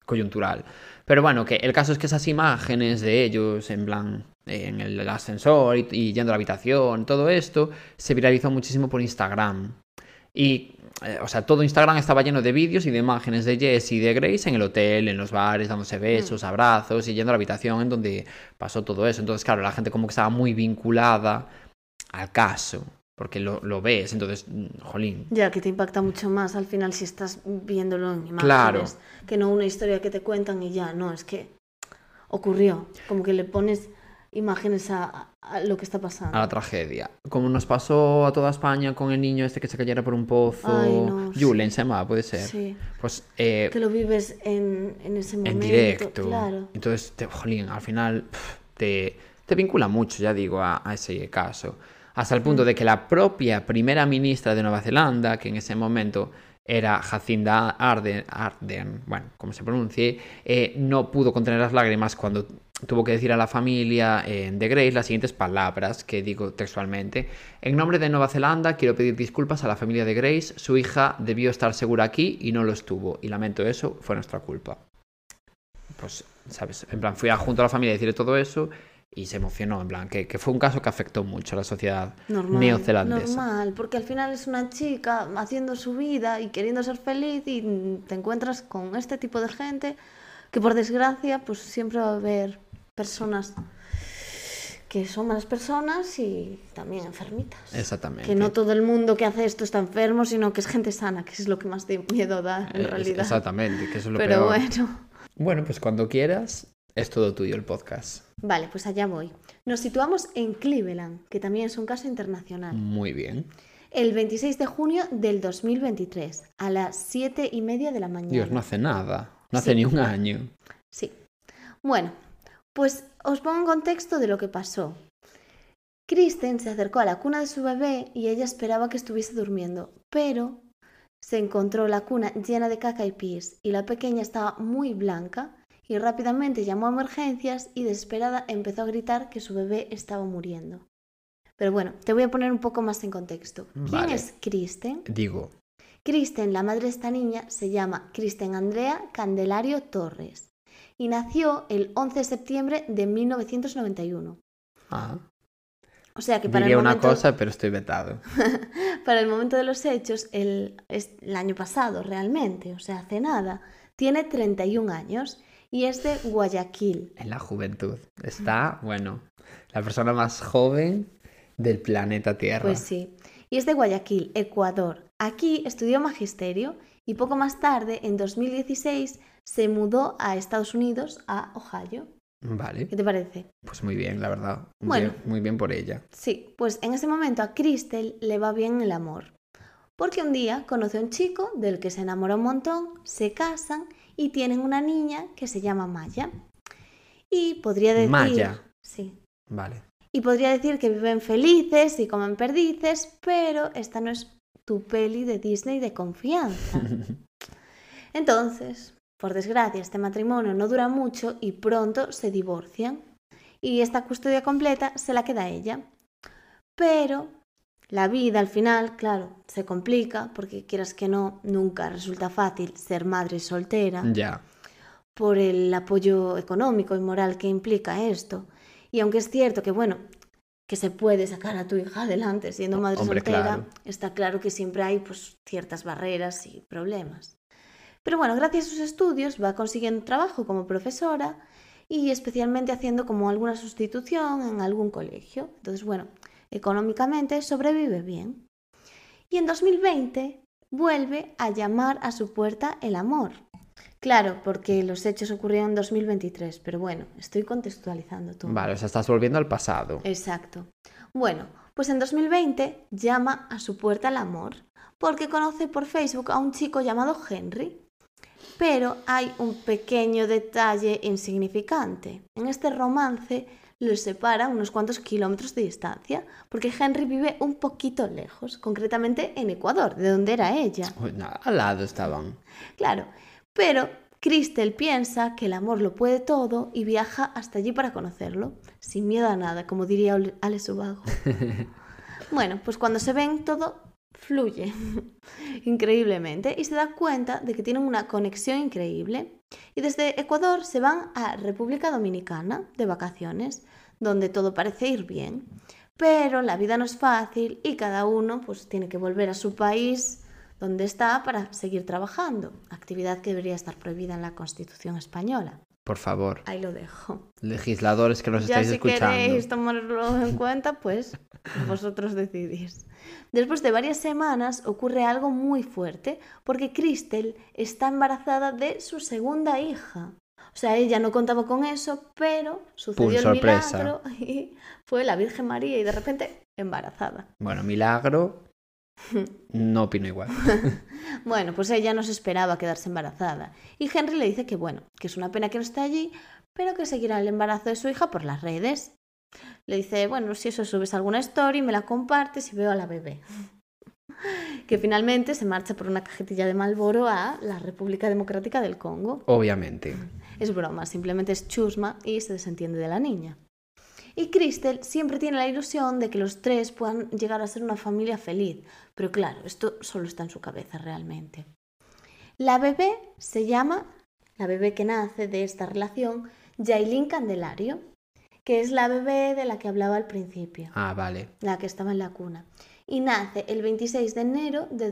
coyuntural. Pero bueno, que el caso es que esas imágenes de ellos, en plan, en el ascensor y yendo a la habitación, todo esto, se viralizó muchísimo por Instagram. Y, o sea, todo Instagram estaba lleno de vídeos y de imágenes de Jess y de Grace en el hotel, en los bares, dándose besos, abrazos y yendo a la habitación en donde pasó todo eso. Entonces, claro, la gente como que estaba muy vinculada al caso, porque lo ves, entonces, jolín. Ya, que te impacta mucho más al final si estás viéndolo en imágenes, Claro. que no una historia que te cuentan y ya, no, es que ocurrió, como que le pones imágenes a lo que está pasando. A la tragedia. Como nos pasó a toda España con el niño este que se cayera por un pozo. Ay, no, Julen se llamaba, puede ser. Sí. Pues Que lo vives en ese momento. en directo. Claro. Entonces, jolín, al final te vincula mucho, ya digo, a ese caso. Hasta el punto de que la propia primera ministra de Nueva Zelanda, que en ese momento era Jacinda Ardern, bueno, como se pronuncie, no pudo contener las lágrimas cuando tuvo que decir a la familia de Grace las siguientes palabras, que digo textualmente: en nombre de Nueva Zelanda quiero pedir disculpas a la familia de Grace, su hija debió estar segura aquí y no lo estuvo, y lamento eso, fue nuestra culpa. Pues, ¿sabes? En plan, fui junto a la familia a decirle todo eso y se emocionó, en plan, que fue un caso que afectó mucho a la sociedad neozelandesa. Normal, porque al final es una chica haciendo su vida y queriendo ser feliz y te encuentras con este tipo de gente que por desgracia pues siempre va a haber personas que son malas personas y también enfermitas. Exactamente. Que no todo el mundo que hace esto está enfermo, sino que es gente sana, que es lo que más miedo da en realidad. Exactamente, que eso es lo Pero peor. bueno. Bueno, pues cuando quieras, es todo tuyo el podcast. Vale, pues allá voy. Nos situamos en Cleveland, que también es un caso internacional. Muy bien. El 26 de junio del 2023, a las 7:30 de la mañana. Dios, no hace nada. No hace ni un año. Sí. Bueno, pues os pongo en contexto de lo que pasó. Kristen se acercó a la cuna de su bebé y ella esperaba que estuviese durmiendo, pero se encontró la cuna llena de caca y pis y la pequeña estaba muy blanca y rápidamente llamó a emergencias y desesperada empezó a gritar que su bebé estaba muriendo. Pero bueno, te voy a poner un poco más en contexto. ¿Quién Vale. es Kristen? Digo, Kristen, la madre de esta niña, se llama Kristen Andrea Candelario Torres y nació el 11 de septiembre de 1991. O sea que para diría el una momento, cosa, pero estoy vetado. para el momento de los hechos, el año pasado realmente, o sea, hace nada, tiene 31 años y es de Guayaquil. En la juventud. Está, bueno, la persona más joven del planeta Tierra. Pues sí. Y es de Guayaquil, Ecuador. Aquí estudió magisterio y poco más tarde, en 2016, se mudó a Estados Unidos, a Ohio. Vale. ¿Qué te parece? Pues muy bien, la verdad. Bueno. Muy bien por ella. Sí, pues en ese momento a Kristen le va bien el amor. Porque un día conoce a un chico del que se enamora un montón, se casan y tienen una niña que se llama Maya. Y podría decir... Maya. Sí. Vale. Y podría decir que viven felices y comen perdices, pero esta no es tu peli de Disney de confianza. Entonces, por desgracia, este matrimonio no dura mucho y pronto se divorcian. Y esta custodia completa se la queda ella. Pero la vida al final, claro, se complica porque quieras que no, nunca resulta fácil ser madre soltera. Ya. Por el apoyo económico y moral que implica esto. Y aunque es cierto que, bueno, que se puede sacar a tu hija adelante siendo madre soltera, claro. Está claro que siempre hay pues, ciertas barreras y problemas. Pero bueno, gracias a sus estudios va consiguiendo trabajo como profesora y especialmente haciendo como alguna sustitución en algún colegio. Entonces, bueno, económicamente sobrevive bien. Y en 2020 vuelve a llamar a su puerta el amor. Claro, porque los hechos ocurrieron en 2023, pero bueno, estoy contextualizando todo. Vale, o sea, estás volviendo al pasado. Exacto. Bueno, pues en 2020 llama a su puerta el amor, porque conoce por Facebook a un chico llamado Henry. Pero hay un pequeño detalle insignificante. En este romance los separa unos cuantos kilómetros de distancia, porque Henry vive un poquito lejos, concretamente en Ecuador, de donde era ella. Uy, no, al lado estaban. Claro, pero Kristen piensa que el amor lo puede todo y viaja hasta allí para conocerlo, sin miedo a nada, como diría Ale Subago. Bueno, pues cuando se ven todo fluye increíblemente y se da cuenta de que tienen una conexión increíble. Y desde Ecuador se van a República Dominicana de vacaciones, donde todo parece ir bien. Pero la vida no es fácil y cada uno pues tiene que volver a su país donde está para seguir trabajando, actividad que debería estar prohibida en la Constitución española. Por favor, Ahí lo dejo. legisladores que nos Ya estáis si escuchando. queréis tomarlo en cuenta, pues vosotros decidís. Después de varias semanas ocurre algo muy fuerte porque Crystal está embarazada de su segunda hija. O sea, ella no contaba con eso, pero sucedió ¡Pum! el Sorpresa. milagro y fue la Virgen María y de repente embarazada. Bueno, milagro, no opino igual. Bueno, pues ella no se esperaba quedarse embarazada. Y Henry le dice que bueno, que es una pena que no esté allí, pero que seguirá el embarazo de su hija por las redes. Le dice, bueno, si eso subes alguna story, me la compartes y veo a la bebé. Que finalmente se marcha por una cajetilla de Marlboro a la República Democrática del Congo. Obviamente. Es broma, simplemente es chusma y se desentiende de la niña. Y Crystal siempre tiene la ilusión de que los tres puedan llegar a ser una familia feliz. Pero claro, esto solo está en su cabeza realmente. La bebé se llama, la bebé que nace de esta relación, Yailin Candelario, que es la bebé de la que hablaba al principio, Ah, vale. la que estaba en la cuna. Y nace el 26 de enero de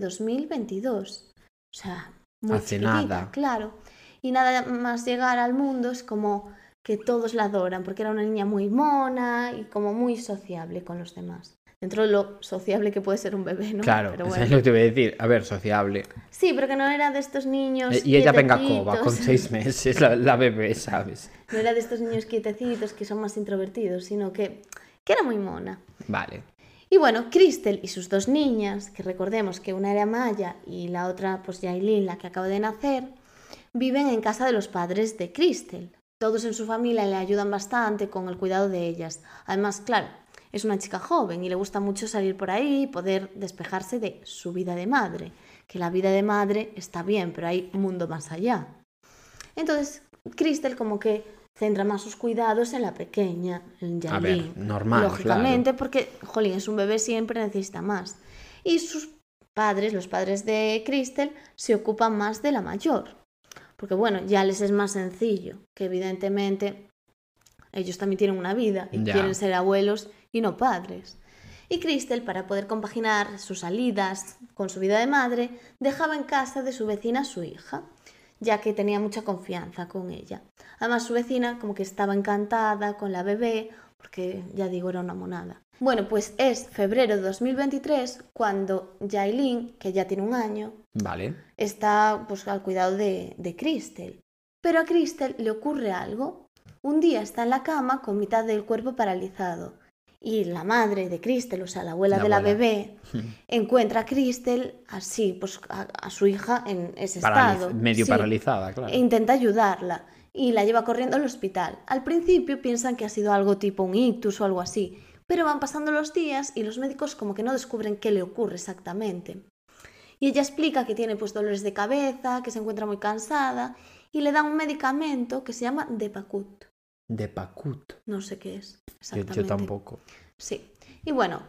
2022. O sea, muy Hace chiquitita, nada. claro. Y nada más llegar al mundo es como que todos la adoran, porque era una niña muy mona y como muy sociable con los demás. Dentro de lo sociable que puede ser un bebé, ¿no? Claro, Pero eso bueno. es lo que te voy a decir. A ver, sociable. Sí, pero que no era de estos niños Y ella venga coba quietecitos. con 6 meses, la bebé, ¿sabes? No era de estos niños quietecitos que son más introvertidos, sino que era muy mona. Vale. Y bueno, Crystal y sus dos niñas, que recordemos que una era Maya y la otra, pues Yailin, la que acaba de nacer, viven en casa de los padres de Crystal. Todos en su familia le ayudan bastante con el cuidado de ellas. Además, claro, es una chica joven y le gusta mucho salir por ahí y poder despejarse de su vida de madre. Que la vida de madre está bien, pero hay un mundo más allá. Entonces, Crystal como que centra más sus cuidados en la pequeña, en Yailin. A ver, normal, lógicamente, porque, jolín, es un bebé, siempre necesita más. Y sus padres, los padres de Crystal, se ocupan más de la mayor. Porque, bueno, ya les es más sencillo, que evidentemente ellos también tienen una vida y Ya. quieren ser abuelos y no padres. Y Crystal, para poder compaginar sus salidas con su vida de madre, dejaba en casa de su vecina a su hija, ya que tenía mucha confianza con ella. Además, su vecina como que estaba encantada con la bebé, porque ya digo, era una monada. Bueno, pues es febrero de 2023 cuando Yailin, que ya tiene un año, Vale. está pues al cuidado de Crystal. Pero a Crystal le ocurre algo. Un día está en la cama con mitad del cuerpo paralizado. Y la madre de Crystal, o sea, la abuela La de la abuela. bebé, encuentra a Crystal así, pues a su hija en ese estado. Medio Sí. paralizada, claro. E intenta ayudarla y la lleva corriendo al hospital. Al principio piensan que ha sido algo tipo un ictus o algo así, pero van pasando los días y los médicos como que no descubren qué le ocurre exactamente. Y ella explica que tiene pues dolores de cabeza, que se encuentra muy cansada y le dan un medicamento que se llama Depakote. Depakote. No sé qué es Yo exactamente. tampoco. Sí. Y bueno,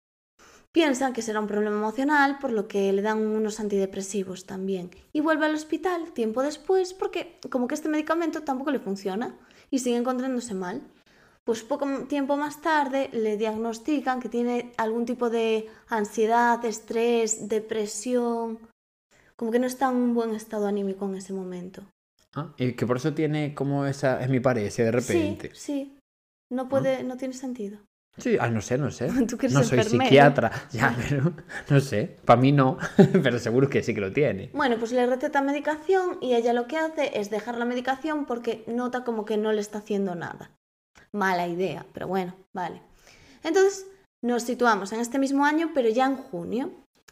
piensan que será un problema emocional, por lo que le dan unos antidepresivos también. Y vuelve al hospital tiempo después porque como que este medicamento tampoco le funciona y sigue encontrándose mal. Pues poco tiempo más tarde le diagnostican que tiene algún tipo de ansiedad, estrés, depresión, como que no está en un buen estado anímico en ese momento. Ah, y que por eso tiene como esa... Es mi pareja de repente. Sí. No puede, no tiene sentido. Sí, no sé. Tú que eres No soy enfermero. psiquiatra. Ya, pero no sé. Para mí no, pero seguro que sí que lo tiene. Bueno, pues le receta medicación y ella lo que hace es dejar la medicación porque nota como que no le está haciendo nada. Mala idea, pero bueno, vale. Entonces nos situamos en este mismo año, pero ya en junio.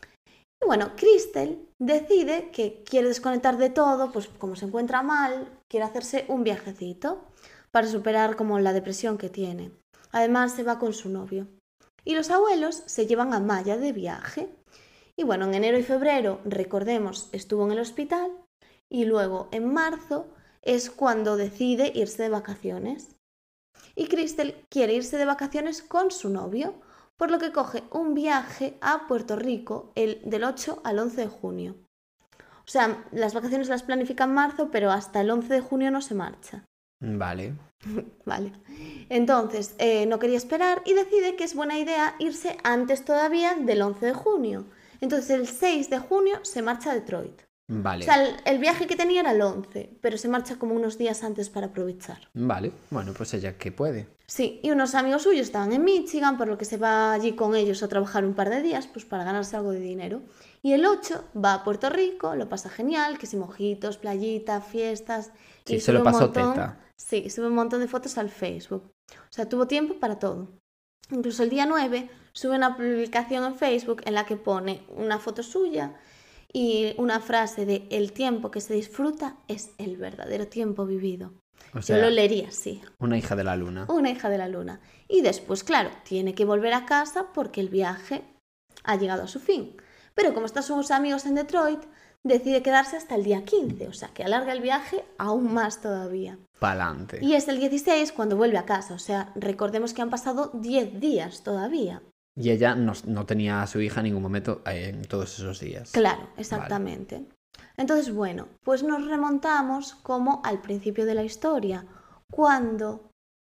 Y bueno, Crystal decide que quiere desconectar de todo, pues como se encuentra mal, quiere hacerse un viajecito para superar como la depresión que tiene. Además se va con su novio. Y los abuelos se llevan a Maya de viaje. Y bueno, en enero y febrero, recordemos, estuvo en el hospital y luego en marzo es cuando decide irse de vacaciones. Y Crystal quiere irse de vacaciones con su novio por lo que coge un viaje a Puerto Rico del 8 al 11 de junio. O sea, las vacaciones las planifica en marzo, pero hasta el 11 de junio no se marcha. Vale. Vale. Entonces, no quería esperar y decide que es buena idea irse antes todavía del 11 de junio. Entonces, el 6 de junio se marcha a Detroit. Vale. O sea, el viaje que tenía era el 11, pero se marcha como unos días antes para aprovechar. Vale. Bueno, pues ella que puede. Sí, y unos amigos suyos estaban en Michigan, por lo que se va allí con ellos a trabajar un par de días, pues para ganarse algo de dinero. Y el 8 va a Puerto Rico, lo pasa genial, que si mojitos, playita, fiestas. Sí, Y se lo sube un pasó montón, teta. Sí, sube un montón de fotos al Facebook. O sea, tuvo tiempo para todo. Incluso el día 9 sube una publicación en Facebook en la que pone una foto suya y una frase de: el tiempo que se disfruta es el verdadero tiempo vivido. O sea, yo lo leería así. Una hija de la luna. Una hija de la luna. Y después, claro, tiene que volver a casa porque el viaje ha llegado a su fin. Pero como están sus amigos en Detroit, decide quedarse hasta el día 15, o sea que alarga el viaje aún más todavía. Pa'lante. Y es el 16 cuando vuelve a casa, o sea, recordemos que han pasado 10 días todavía. Y ella no tenía a su hija en ningún momento en todos esos días. Claro, exactamente. Vale. Entonces, bueno, pues nos remontamos como al principio de la historia, cuando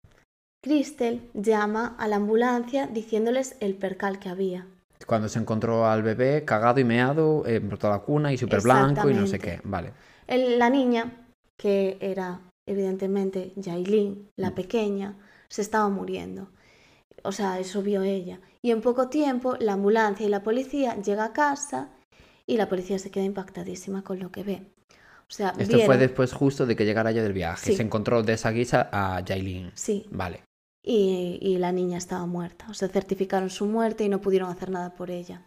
Crystal llama a la ambulancia diciéndoles el percal que había. Cuando se encontró al bebé cagado y meado por toda la cuna y súper blanco y no sé qué. Vale. La niña, que era evidentemente Yailin, la pequeña, se estaba muriendo. O sea, eso vio ella. Y en poco tiempo la ambulancia y la policía llega a casa y la policía se queda impactadísima con lo que ve. O sea, esto fue después justo de que llegara ella del viaje. Sí. Se encontró de esa guisa a Yailin. Sí. Vale. Y la niña estaba muerta. O sea, certificaron su muerte y no pudieron hacer nada por ella.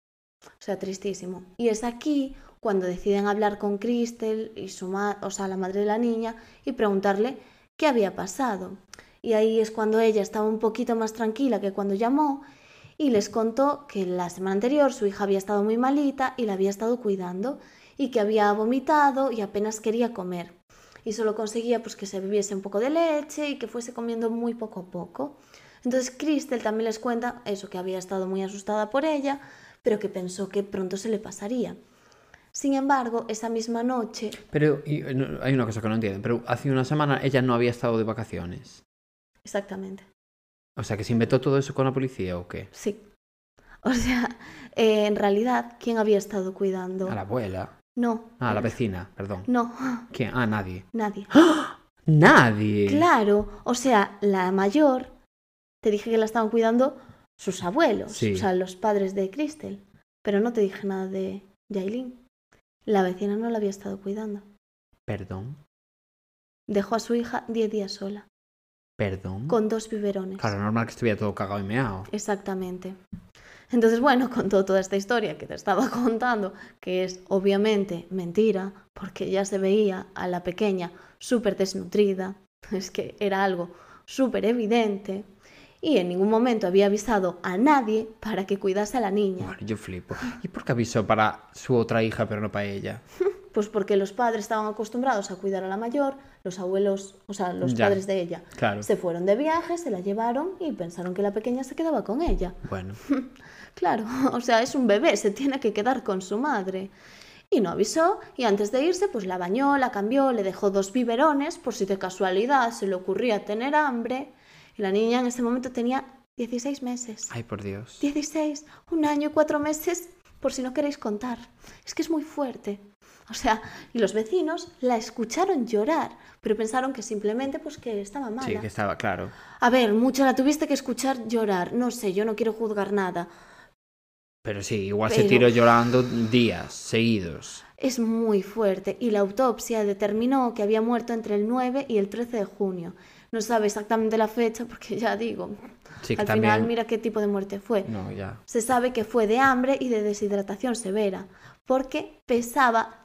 O sea, tristísimo. Y es aquí cuando deciden hablar con Crystal y la madre de la niña, y preguntarle qué había pasado. Y ahí es cuando ella estaba un poquito más tranquila que cuando llamó y les contó que la semana anterior su hija había estado muy malita y la había estado cuidando y que había vomitado y apenas quería comer. Y solo conseguía pues que se bebiese un poco de leche y que fuese comiendo muy poco a poco. Entonces Crystal también les cuenta eso, que había estado muy asustada por ella, pero que pensó que pronto se le pasaría. Sin embargo, esa misma noche... Pero hay una cosa que no entiendo, pero hace una semana ella no había estado de vacaciones. Exactamente. O sea, ¿que se inventó todo eso con la policía o qué? Sí. O sea, en realidad, ¿quién había estado cuidando? A la abuela. No. Ah, la vecina, perdón. No. ¿Quién? Ah, nadie. Nadie. ¡Ah! ¡Nadie! Claro, o sea, la mayor, te dije que la estaban cuidando sus abuelos, sí. O sea, los padres de Crystal, pero no te dije nada de Yailin. La vecina no la había estado cuidando. ¿Perdón? Dejó a su hija 10 días sola. ¿Perdón? Con 2 biberones. Claro, normal que estuviera todo cagado y meado. Exactamente. Entonces, bueno, contó toda esta historia que te estaba contando, que es obviamente mentira, porque ya se veía a la pequeña súper desnutrida, es que era algo súper evidente, y en ningún momento había avisado a nadie para que cuidase a la niña. Bueno, yo flipo. ¿Y por qué avisó para su otra hija pero no para ella? Pues porque los padres estaban acostumbrados a cuidar a la mayor, los abuelos, o sea, los padres de ella, claro. Se fueron de viaje, se la llevaron y pensaron que la pequeña se quedaba con ella. Bueno. Claro, o sea, es un bebé, se tiene que quedar con su madre. Y no avisó, y antes de irse, pues la bañó, la cambió, le dejó 2 biberones, por si de casualidad se le ocurría tener hambre. Y la niña en ese momento tenía 16 meses. Ay, por Dios. 16, 1 año y 4 meses, por si no queréis contar. Es que es muy fuerte. O sea, y los vecinos la escucharon llorar, pero pensaron que simplemente pues que estaba mala. Sí, que estaba, claro. A ver, mucho la tuviste que escuchar llorar. No sé, yo no quiero juzgar nada. Pero sí, igual se tiró llorando días seguidos. Es muy fuerte y la autopsia determinó que había muerto entre el 9 y el 13 de junio. No sabe exactamente la fecha porque ya digo, sí, al también... final mira qué tipo de muerte fue. No, ya. Se sabe que fue de hambre y de deshidratación severa porque pesaba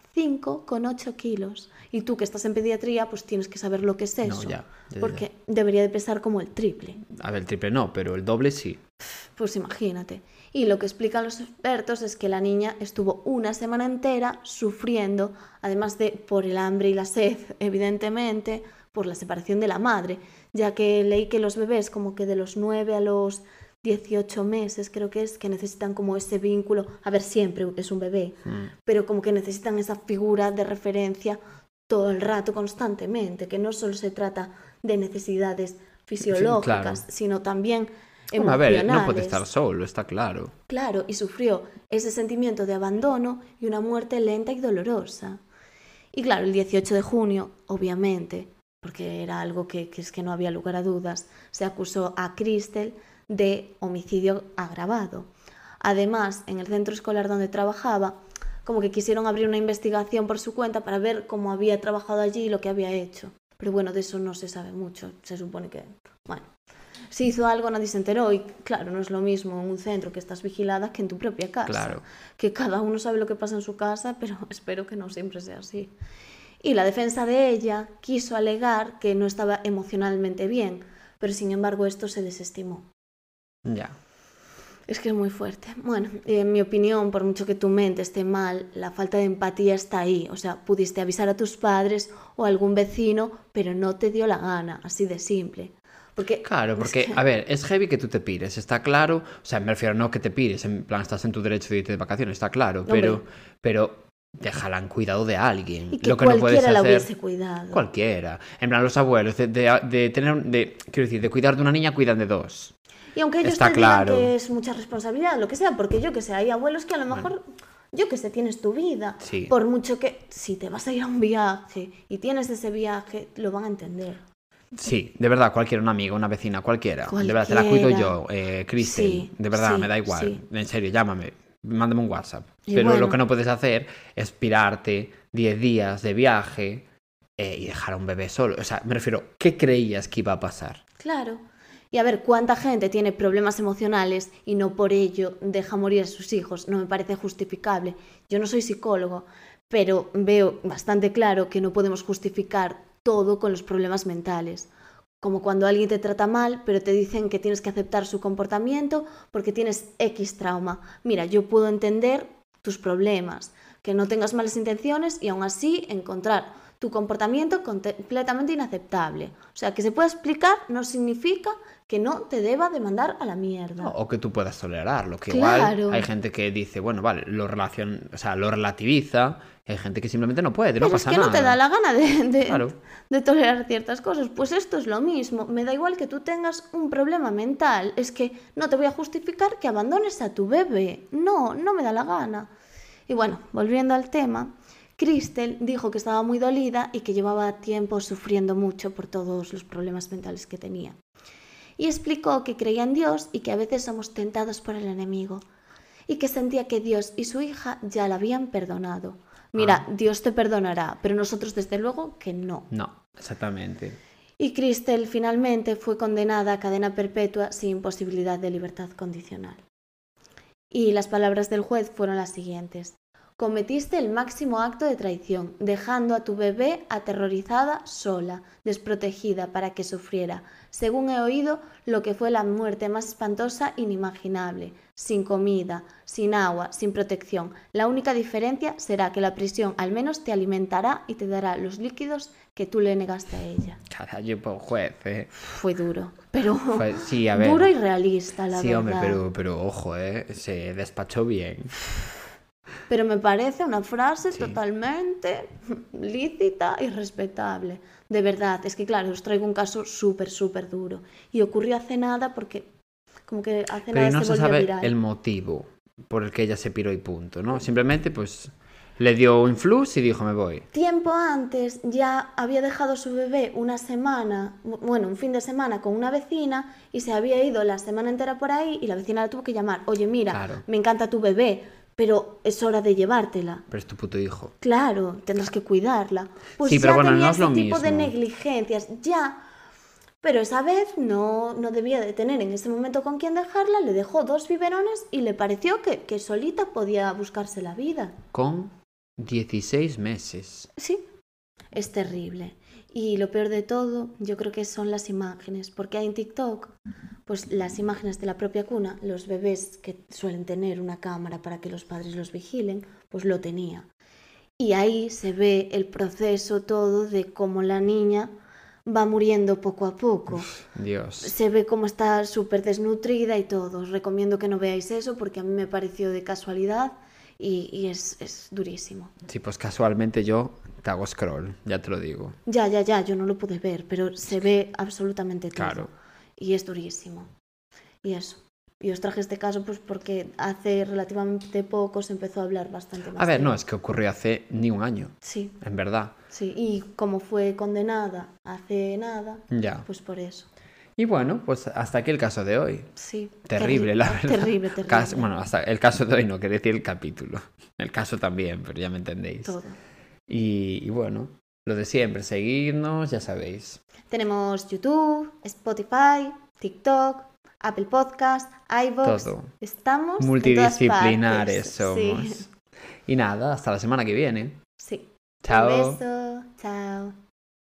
5,8 kilos. Y tú que estás en pediatría pues tienes que saber lo que es eso. No, ya. Porque debería de pesar como el triple. A ver, el triple no, pero el doble sí. Pues imagínate. Y lo que explican los expertos es que la niña estuvo una semana entera sufriendo, además de por el hambre y la sed, evidentemente, por la separación de la madre, ya que leí que los bebés como que de los 9 a los 18 meses, creo que necesitan como ese vínculo. A ver, siempre es un bebé, pero como que necesitan esa figura de referencia todo el rato, constantemente, que no solo se trata de necesidades fisiológicas, Claro. sino también Bueno, a ver, no puede emocionales. estar solo, está claro. Claro, y sufrió ese sentimiento de abandono y una muerte lenta y dolorosa. Y claro, el 18 de junio, obviamente, porque era algo que es que no había lugar a dudas, se acusó a Christel de homicidio agravado. Además, en el centro escolar donde trabajaba, como que quisieron abrir una investigación por su cuenta para ver cómo había trabajado allí y lo que había hecho. Pero bueno, de eso no se sabe mucho. Se supone que, bueno, si hizo algo nadie se enteró y claro, no es lo mismo en un centro que estás vigilada que en tu propia casa. Claro. Que cada uno sabe lo que pasa en su casa, pero espero que no siempre sea así. Y la defensa de ella quiso alegar que no estaba emocionalmente bien, pero sin embargo esto se desestimó. Ya. Es que es muy fuerte. Bueno, en mi opinión, por mucho que tu mente esté mal, la falta de empatía está ahí. O sea, pudiste avisar a tus padres o a algún vecino, pero no te dio la gana, así de simple. Porque, Claro, porque, a ver, es heavy que tú te pires, está claro. O sea, me refiero, no que te pires, en plan, estás en tu derecho de irte de vacaciones, está claro. Pero déjala en cuidado de alguien. Y que Lo que no puedes cualquiera la hacer. hubiese cuidado. Cualquiera. En plan, los abuelos, quiero decir, de cuidar de una niña, cuidan de dos. Y aunque ellos Está te digan claro. que es mucha responsabilidad, lo que sea, porque yo que sé, hay abuelos que a lo mejor, yo que sé, tienes tu vida. Sí. Por mucho que, si te vas a ir a un viaje y tienes ese viaje, lo van a entender. Sí, de verdad, cualquiera, una amiga, una vecina, cualquiera. De verdad, te la Cualquiera. cuido yo, Christel. Sí, De verdad, sí, me da igual. sí. En serio, llámame, mándame un WhatsApp. Y Pero bueno. lo que no puedes hacer es pirarte 10 días de viaje y dejar a un bebé solo. O sea, me refiero, ¿qué creías que iba a pasar? Claro. Y a ver, ¿cuánta gente tiene problemas emocionales y no por ello deja morir a sus hijos? No me parece justificable. Yo no soy psicólogo, pero veo bastante claro que no podemos justificar todo con los problemas mentales. Como cuando alguien te trata mal, pero te dicen que tienes que aceptar su comportamiento porque tienes X trauma. Mira, yo puedo entender tus problemas, que no tengas malas intenciones y aún así encontrar tu comportamiento completamente inaceptable. O sea, que se pueda explicar no significa que no te deba de mandar a la mierda. O que tú puedas tolerarlo. Que Claro. igual hay gente que dice, bueno, vale, lo relativiza. Y hay gente que simplemente no puede, Pero no es pasa que nada. no te da la gana Claro. de tolerar ciertas cosas. Pues esto es lo mismo. Me da igual que tú tengas un problema mental. Es que no te voy a justificar que abandones a tu bebé. No, no me da la gana. Y bueno, volviendo al tema, Christel dijo que estaba muy dolida y que llevaba tiempo sufriendo mucho por todos los problemas mentales que tenía. Y explicó que creía en Dios y que a veces somos tentados por el enemigo. Y que sentía que Dios y su hija ya la habían perdonado. Mira, Dios te perdonará, pero nosotros desde luego que no. No, exactamente. Y Christel finalmente fue condenada a cadena perpetua sin posibilidad de libertad condicional. Y las palabras del juez fueron las siguientes. Cometiste el máximo acto de traición, dejando a tu bebé aterrorizada, sola, desprotegida para que sufriera. Según he oído, lo que fue la muerte más espantosa inimaginable, sin comida, sin agua, sin protección. La única diferencia será que la prisión al menos te alimentará y te dará los líquidos que tú le negaste a ella. Carajo, por juez, Fue duro, pero Sí, a ver. duro y realista, la Sí, verdad. hombre, pero ojo, se despachó bien. Pero me parece una frase Sí. totalmente lícita y respetable. De verdad, es que claro, os traigo un caso súper duro. Y ocurrió hace nada porque como que hace Pero nada no se se volvió sabe viral. el motivo por el que ella se piró y punto, ¿no? Simplemente, pues, le dio influx y dijo, me voy. Tiempo antes ya había dejado su bebé una semana, bueno, un fin de semana con una vecina y se había ido la semana entera por ahí y la vecina la tuvo que llamar. Oye, mira, Claro. me encanta tu bebé, pero es hora de llevártela. Pero es tu puto hijo. Claro, tendrás que cuidarla. Pues Sí, pero ya bueno, tenía no es ese lo tipo de mismo. negligencias, ya. Pero esa vez no debía de tener en ese momento con quién dejarla, le dejó 2 biberones y le pareció que solita podía buscarse la vida. Con 16 meses. Sí, es terrible. Y lo peor de todo, yo creo que son las imágenes, porque hay en TikTok, pues las imágenes de la propia cuna, los bebés que suelen tener una cámara para que los padres los vigilen, pues lo tenía. Y ahí se ve el proceso todo de cómo la niña va muriendo poco a poco. Dios. Se ve como está súper desnutrida y todo. Os recomiendo que no veáis eso porque a mí me pareció de casualidad y es durísimo. Sí, pues casualmente yo te hago scroll, ya te lo digo. Ya, yo no lo pude ver, pero se ve absolutamente todo. Claro. Y es durísimo. Y eso. Y os traje este caso pues porque hace relativamente poco se empezó a hablar bastante más. A ver, de no, él. es que ocurrió hace ni un año, Sí, en verdad. sí. Y como fue condenada hace nada, Ya. pues por eso. Y bueno, pues hasta aquí el caso de hoy. Sí. Terrible, la verdad. Terrible. Bueno, hasta el caso de hoy no, quería decir el capítulo. El caso también, pero ya me entendéis. Todo. Y bueno, lo de siempre, seguirnos, ya sabéis. Tenemos YouTube, Spotify, TikTok, Apple Podcast, iVoox. Todo. Estamos en Multidisciplinares todas partes. somos. Sí. Y nada, hasta la semana que viene. Sí. Chao. Un beso. Chao.